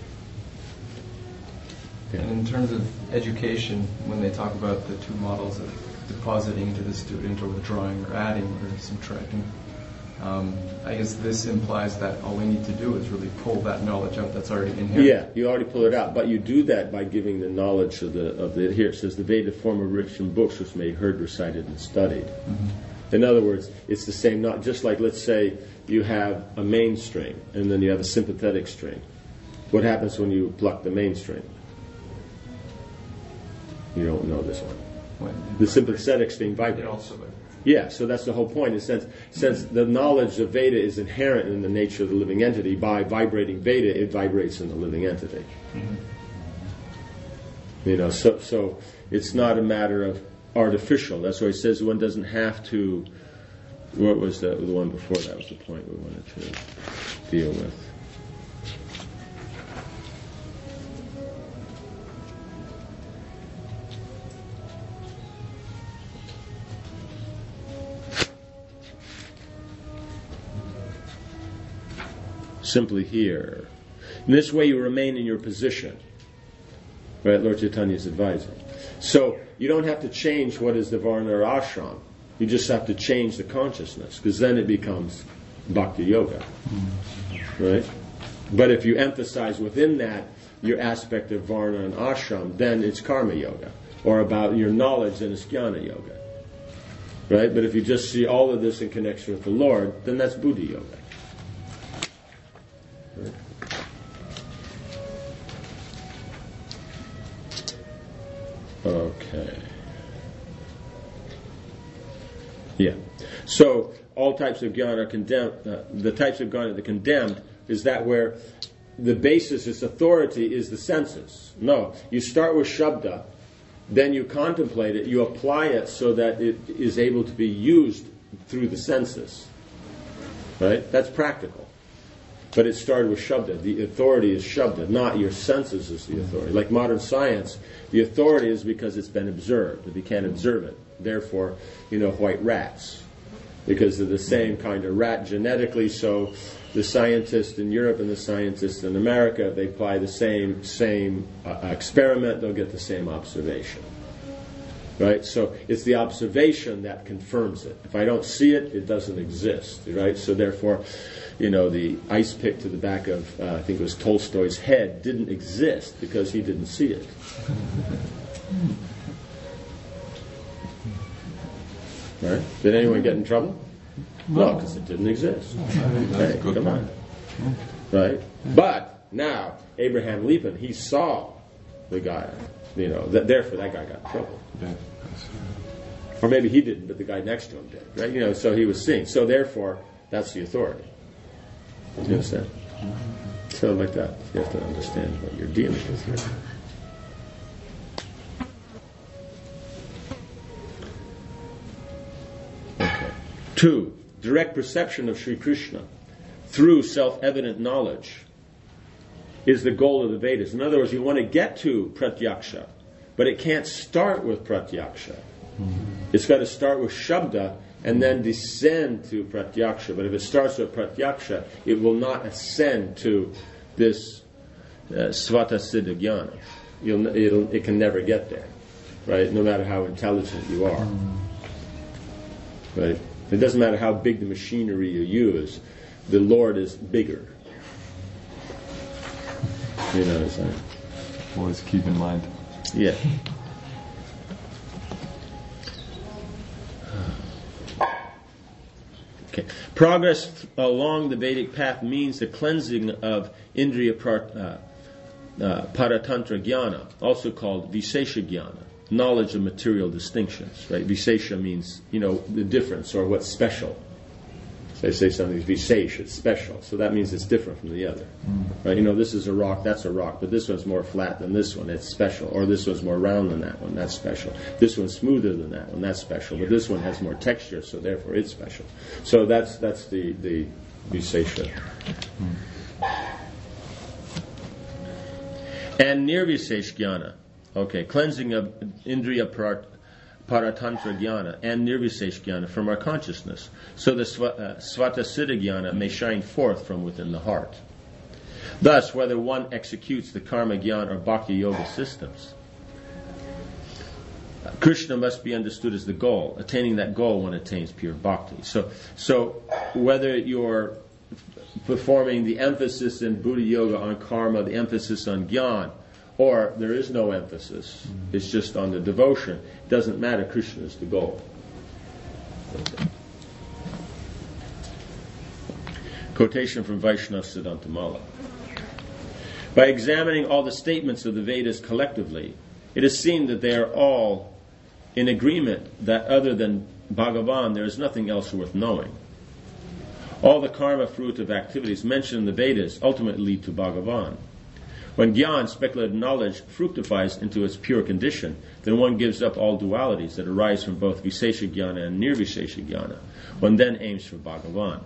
Yeah.
And in terms of education, when they talk about the two models of depositing into the student or withdrawing or adding or subtracting, um, I guess this implies that all we need to do is really pull that knowledge out that's already in here.
Yeah, you already pull it out, but you do that by giving the knowledge of the of the here it says the Veda form of rich in books which may be heard, recited, and studied. Mm-hmm. In other words, it's the same. Not just like, let's say you have a main string and then you have a sympathetic string. What happens when you pluck the main string? You don't know this one.
When
The sympathetic string vibrates.
it also
Yeah, so that's the whole point. In since since the knowledge of Veda is inherent in the nature of the living entity, by vibrating Veda, it vibrates in the living entity. Mm-hmm. You know, so so it's not a matter of artificial. That's why he says one doesn't have to. What was the, the one before that was the point we wanted to deal with? simply here. In this way you remain in your position. Right, Lord Chaitanya is advising. So you don't have to change what is the Varna or ashram. You just have to change the consciousness, because then it becomes Bhakti Yoga. Right? But if you emphasize within that your aspect of Varna and ashram, then it's Karma Yoga. Or about your knowledge, then it's Jnana Yoga. Right? But if you just see all of this in connection with the Lord, then that's Buddha Yoga. Right? Okay. Yeah. So all types of jnana are condemned. Uh, the types of jnana that are condemned is that where the basis, its authority, is the senses. No, you start with shabda, then you contemplate it, you apply it so that it is able to be used through the senses. Right? That's practical. But it started with shabda. The authority is shabda, not your senses is the authority. Like modern science, the authority is because it's been observed. If you can't observe it, therefore, you know, white rats. Because they're the same kind of rat genetically, so the scientists in Europe and the scientists in America, if they apply the same same uh, experiment, they'll get the same observation. Right? So it's the observation that confirms it. If I don't see it, it doesn't exist. Right? So therefore, you know, the ice pick to the back of, uh, I think it was Tolstoy's head, didn't exist because he didn't see it. Right? Did anyone get in trouble? No, because it didn't exist. Right? Come on. Right? But now, Abraham Lincoln, he saw the guy, you know, that, therefore that guy got in trouble. Or maybe he didn't, but the guy next to him did. Right? You know, so he was seeing. So therefore, that's the authority. You understand? So like that. You have to understand what you're dealing with here. Okay. Two, direct perception of Sri Krishna through self-evident knowledge is the goal of the Vedas. In other words, you want to get to pratyaksha, but it can't start with pratyaksha. It's got to start with shabda and then descend to pratyaksha. But if it starts with pratyaksha, it will not ascend to this uh, svata siddha jnana. You'll, it'll, it can never get there, right? No matter how intelligent you are, right? It doesn't matter how big the machinery you use. The Lord is bigger. You know what I'm saying?
Always keep in mind.
Yeah. Okay. Progress along the Vedic path means the cleansing of Indriya uh, uh, Paratantra Jnana, also called Visesha Jnana, knowledge of material distinctions. Right? Visesha means, you know, the difference or what's special. So they say something's Visesh, it's special. So that means it's different from the other. Mm. Right? You know, this is a rock, that's a rock, but this one's more flat than this one, it's special. Or this one's more round than that one, that's special. This one's smoother than that one, that's special. But this one has more texture, so therefore it's special. So that's that's the, the Visesha. Mm. And Nirvisesh Jnana. Okay, cleansing of Indriya Prat. Paratantra Jnana and Nirvisesh Jnana from our consciousness, so the sva, uh, Svata Siddha Jnana may shine forth from within the heart. Thus, whether one executes the Karma Jnana or Bhakti Yoga systems, uh, Krishna must be understood as the goal. Attaining that goal, one attains pure Bhakti. So, so whether you're performing the emphasis in Buddha Yoga on Karma, the emphasis on Jnana, or there is no emphasis, mm-hmm. it's just on the devotion. It doesn't matter, Krishna is the goal. Okay. Quotation from Vaishnava Siddhantamala. By examining all the statements of the Vedas collectively, it is seen that they are all in agreement that other than Bhagavan there is nothing else worth knowing. All the karma fruit of activities mentioned in the Vedas ultimately lead to Bhagavan. When jnana, speculative knowledge, fructifies into its pure condition, then one gives up all dualities that arise from both Visesha Jnana and Nirvisesha Jnana. One then aims for Bhagavan.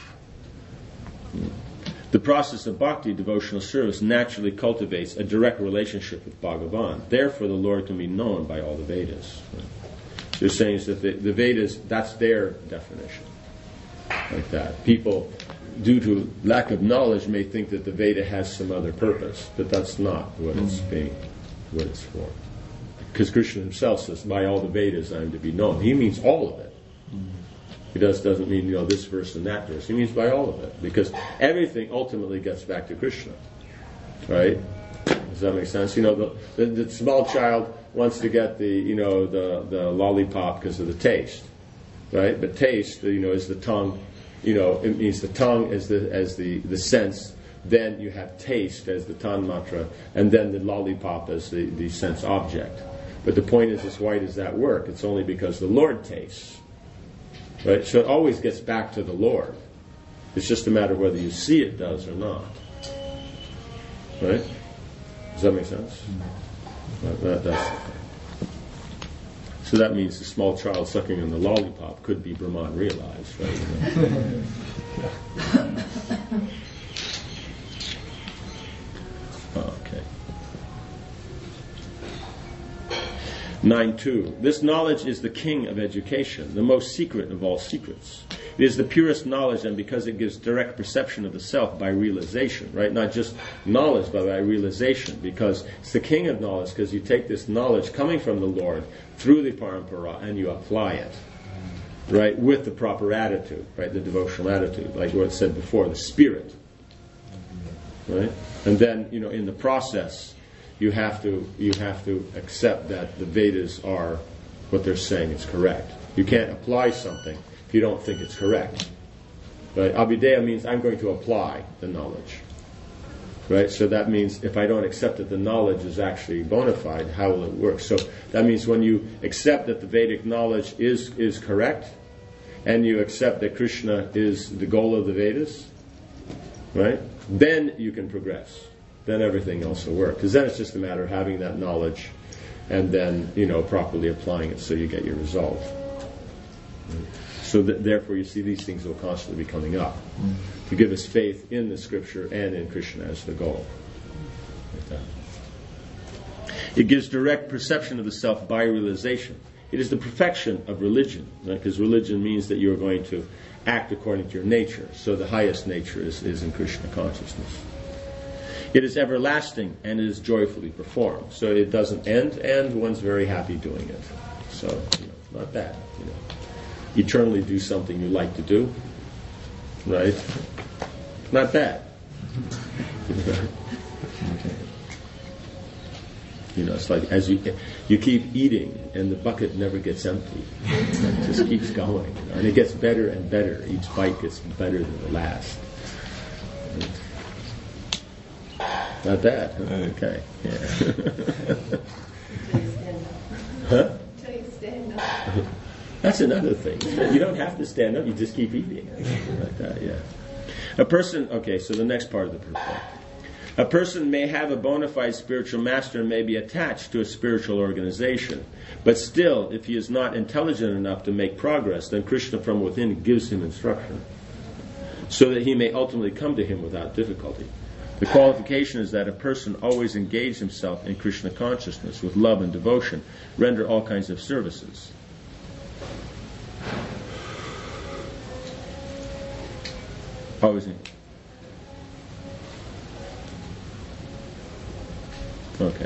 The process of bhakti, devotional service, naturally cultivates a direct relationship with Bhagavan. Therefore, the Lord can be known by all the Vedas. So you're saying is that the, the Vedas, that's their definition. like that. People, due to lack of knowledge, may think that the Veda has some other purpose, but that's not what it's being, what it's for. Because Krishna himself says, by all the Vedas I am to be known. He means all of it. He does, doesn't mean, you know, this verse and that verse. He means by all of it. Because everything ultimately gets back to Krishna. Right? Does that make sense? You know, the, the, the small child wants to get the, you know, the, the lollipop because of the taste. Right? But taste, you know, is the tongue. You know, it means the tongue as the as the, the sense. Then you have taste as the tanmatra. And then the lollipop as the, the sense object. But the point is, is why does that work? It's only because the Lord tastes. Right? So it always gets back to the Lord. It's just a matter of whether you see it does or not. Right? Does that make sense? That, that, that's, so that means the small child sucking on the lollipop could be Brahman realized, right? Okay. nine two. This knowledge is the king of education, the most secret of all secrets. It is the purest knowledge, and because it gives direct perception of the self by realization, right? Not just knowledge, but by realization, because it's the king of knowledge, because you take this knowledge coming from the Lord through the parampara and you apply it, right? With the proper attitude, right? The devotional attitude, like what it said before, the spirit, right? And then, you know, in the process, you have to you have to accept that the Vedas are what they're saying is correct. You can't apply something if you don't think it's correct. Right? Abhideya means I'm going to apply the knowledge. Right? So that means if I don't accept that the knowledge is actually bona fide, how will it work? So that means when you accept that the Vedic knowledge is, is correct, and you accept that Krishna is the goal of the Vedas, right? Then you can progress. Then everything else will work. Because then it's just a matter of having that knowledge and then, you know, properly applying it so you get your result. So that, therefore, you see, these things will constantly be coming up to give us faith in the Scripture and in Krishna as the goal. Like that. It gives direct perception of the self by realization. It is the perfection of religion, because right? Religion means that you're going to act according to your nature. So the highest nature is, is in Krishna consciousness. It is everlasting and it is joyfully performed. So it doesn't end, and one's very happy doing it. So, you know, not bad. You know, eternally do something you like to do, right? Not bad. You know, it's like as you you keep eating, and the bucket never gets empty. It just keeps going, you know, and it gets better and better. Each bite gets better than the last. Not bad. Huh? Okay. Yeah. Huh?
Until you stand up.
That's another thing. You don't have to stand up. You just keep eating. Like that. Yeah. A person. Okay. So the next part of the purport. A person may have a bona fide spiritual master and may be attached to a spiritual organization, but still, if he is not intelligent enough to make progress, then Krishna from within gives him instruction, so that he may ultimately come to him without difficulty. The qualification is that a person always engage himself in Krishna consciousness with love and devotion, render all kinds of services. Always in. Okay.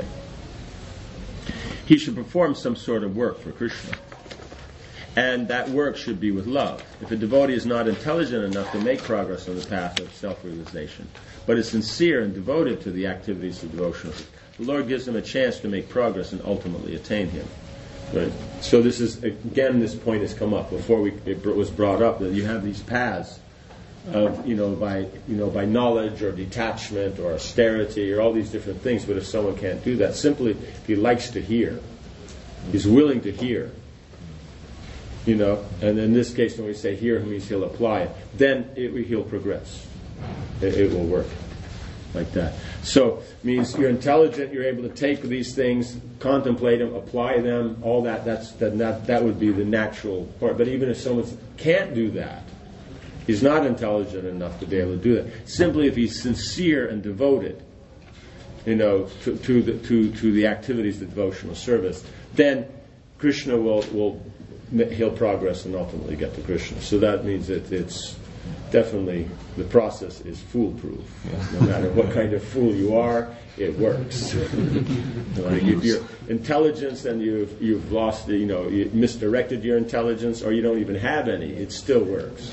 He should perform some sort of work for Krishna. And that work should be with love. If a devotee is not intelligent enough to make progress on the path of self-realization, but is sincere and devoted to the activities of devotion, the Lord gives him a chance to make progress and ultimately attain him. Right? So this is, again, this point has come up before we, it was brought up, that you have these paths of, you know, by, you know, by knowledge or detachment or austerity or all these different things, but if someone can't do that, simply if he likes to hear, he's willing to hear, you know, and in this case, when we say hear, it means he'll apply it. Then it, he'll progress. It, it will work like that. So it means you're intelligent. You're able to take these things, contemplate them, apply them. All that. That's that. That, that would be the natural part. But even if someone can't do that, he's not intelligent enough to be able to do that. Simply, if he's sincere and devoted, you know, to, to the to to the activities of devotional service, then Krishna will will. He'll progress and ultimately get to Krishna. So that means that it's definitely the process is foolproof. No matter what kind of fool you are, it works. Like if your intelligence and you've you've lost, the, you know, you misdirected your intelligence, or you don't even have any, it still works.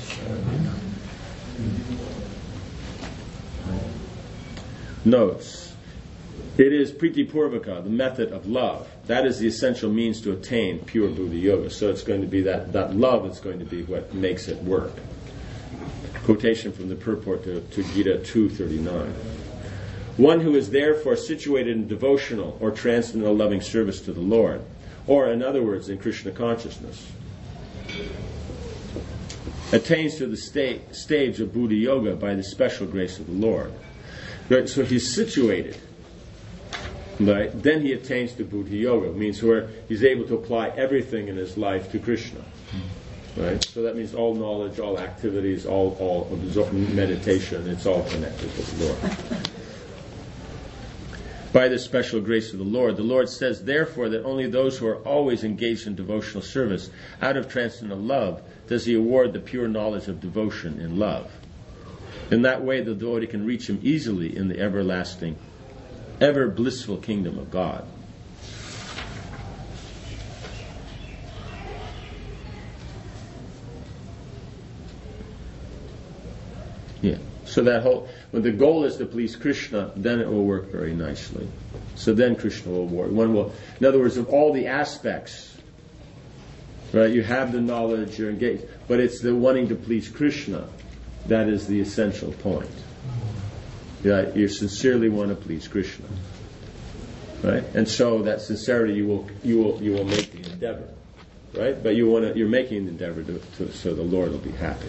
Notes. It is Priti Purvaka, the method of love. That is the essential means to attain pure Buddha Yoga. So it's going to be that, that love that's going to be what makes it work. Quotation from the purport to, to Gita two thirty-nine. One who is therefore situated in devotional or transcendental loving service to the Lord, or in other words, in Krishna consciousness, attains to the sta- stage of Buddha Yoga by the special grace of the Lord. Right? So he's situated. Right? Then he attains to Buddha Yoga. It means where he's able to apply everything in his life to Krishna. Right? So that means all knowledge, all activities, all, all meditation, it's all connected to the Lord. By the special grace of the Lord, the Lord says, therefore, that only those who are always engaged in devotional service, out of transcendental love, does he award the pure knowledge of devotion in love. In that way, the devotee can reach him easily in the everlasting, ever blissful kingdom of God. Yeah. So that whole, when the goal is to please Krishna, then it will work very nicely. So then Krishna will work. One will, in other words, of all the aspects, right? You have the knowledge, you're engaged, but it's the wanting to please Krishna that is the essential point. Yeah, you sincerely want to please Krishna, right? And so that sincerity, you will, you will, you will make the endeavor, right? But you want to, you're making the endeavor to, to, so the Lord will be happy.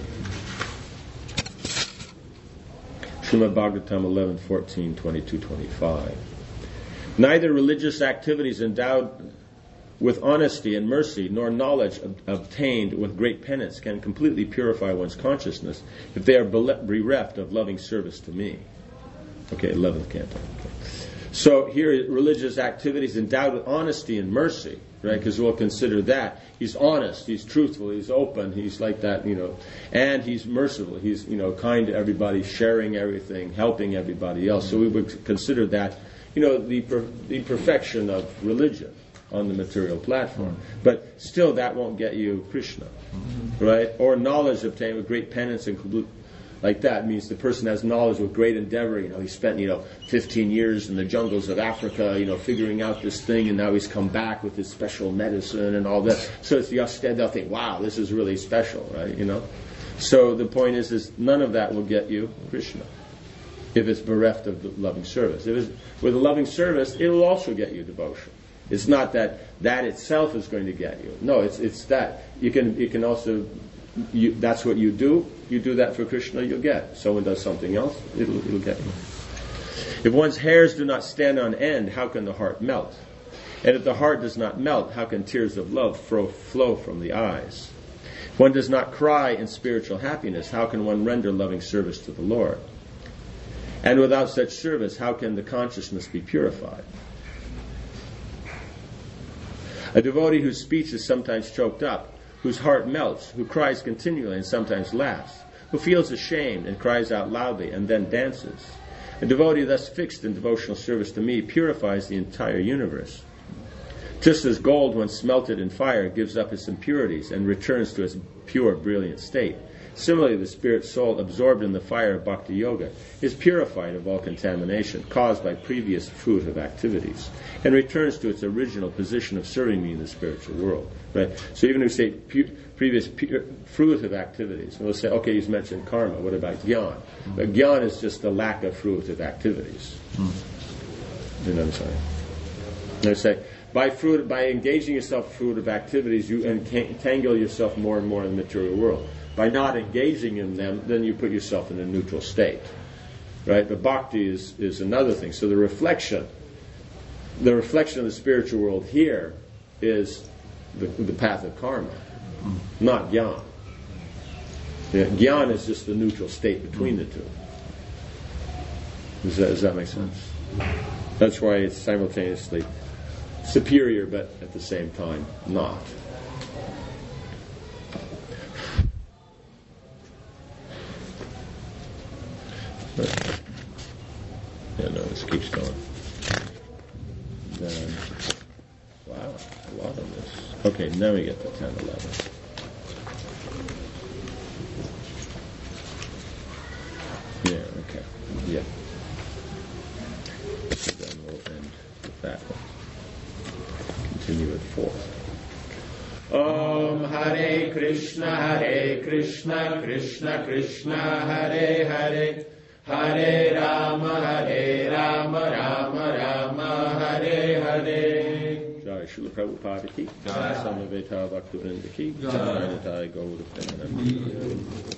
Srimad Bhagavatam eleven fourteen twenty-two twenty-five. Neither religious activities endowed with honesty and mercy, nor knowledge ob- obtained with great penance can completely purify one's consciousness if they are bereft of loving service to me. Okay, eleventh canto. Okay. So here, religious activities endowed with honesty and mercy, right? Because we'll consider that he's honest, he's truthful, he's open, he's like that, you know, and he's merciful, he's, you know, kind to everybody, sharing everything, helping everybody else. So we would consider that, you know, the per- the perfection of religion on the material platform. But still, that won't get you Krishna, right? Or knowledge obtained with great penance and complete. Like that means the person has knowledge with great endeavor. You know, he spent, you know, fifteen years in the jungles of Africa, you know, figuring out this thing, and now he's come back with his special medicine and all that. So it's the Yasted, they'll think, wow, this is really special, right? You know? So the point is, is none of that will get you Krishna if it's bereft of the loving service. If it's with a loving service, it will also get you devotion. It's not that that itself is going to get you. No, it's it's that. You can you can also, you, that's what you do. You do that for Krishna, you'll get. Someone does something else, it'll, it'll get you. If one's hairs do not stand on end, how can the heart melt? And if the heart does not melt, how can tears of love flow from the eyes? If one does not cry in spiritual happiness, how can one render loving service to the Lord? And without such service, how can the consciousness be purified? A devotee whose speech is sometimes choked up, whose heart melts, who cries continually and sometimes laughs, who feels ashamed and cries out loudly and then dances. A devotee thus fixed in devotional service to me purifies the entire universe. Just as gold, when smelted in fire, gives up its impurities and returns to its pure, brilliant state, similarly the spirit soul absorbed in the fire of Bhakti Yoga is purified of all contamination caused by previous fruitive activities and returns to its original position of serving me in the spiritual world. Right? So even if we say pu- previous pu- fruitive activities, we'll say, okay, he's mentioned karma. What about gyan? Mm-hmm. But gyan is just the lack of fruitive activities. Mm-hmm. You know what I'm saying? They say, by fruit, by engaging yourself in fruitive activities, you entangle yourself more and more in the material world. By not engaging in them, then you put yourself in a neutral state. Right? But bhakti is, is another thing. So the reflection, the reflection of the spiritual world here is the, the path of karma, not jnana. Yeah, jnana is just the neutral state between the two. Does that, does that make sense? That's why it's simultaneously superior, but at the same time not. Yeah, no, this keeps going. Then, wow, a lot of this. Okay, now we get to ten, eleven. Yeah, okay. Yeah. So then we'll end with that one. Continue with four. Om Hare Krishna, Hare Krishna, Krishna Krishna, Hare Hare, Hare Rama, Hare Rama, Rama Rama, Hare Hare. Jai Srila Prabhupada ki, Jai Samaveta Bhaktivinoda ki, Jai Nitai Gaura Premanandi.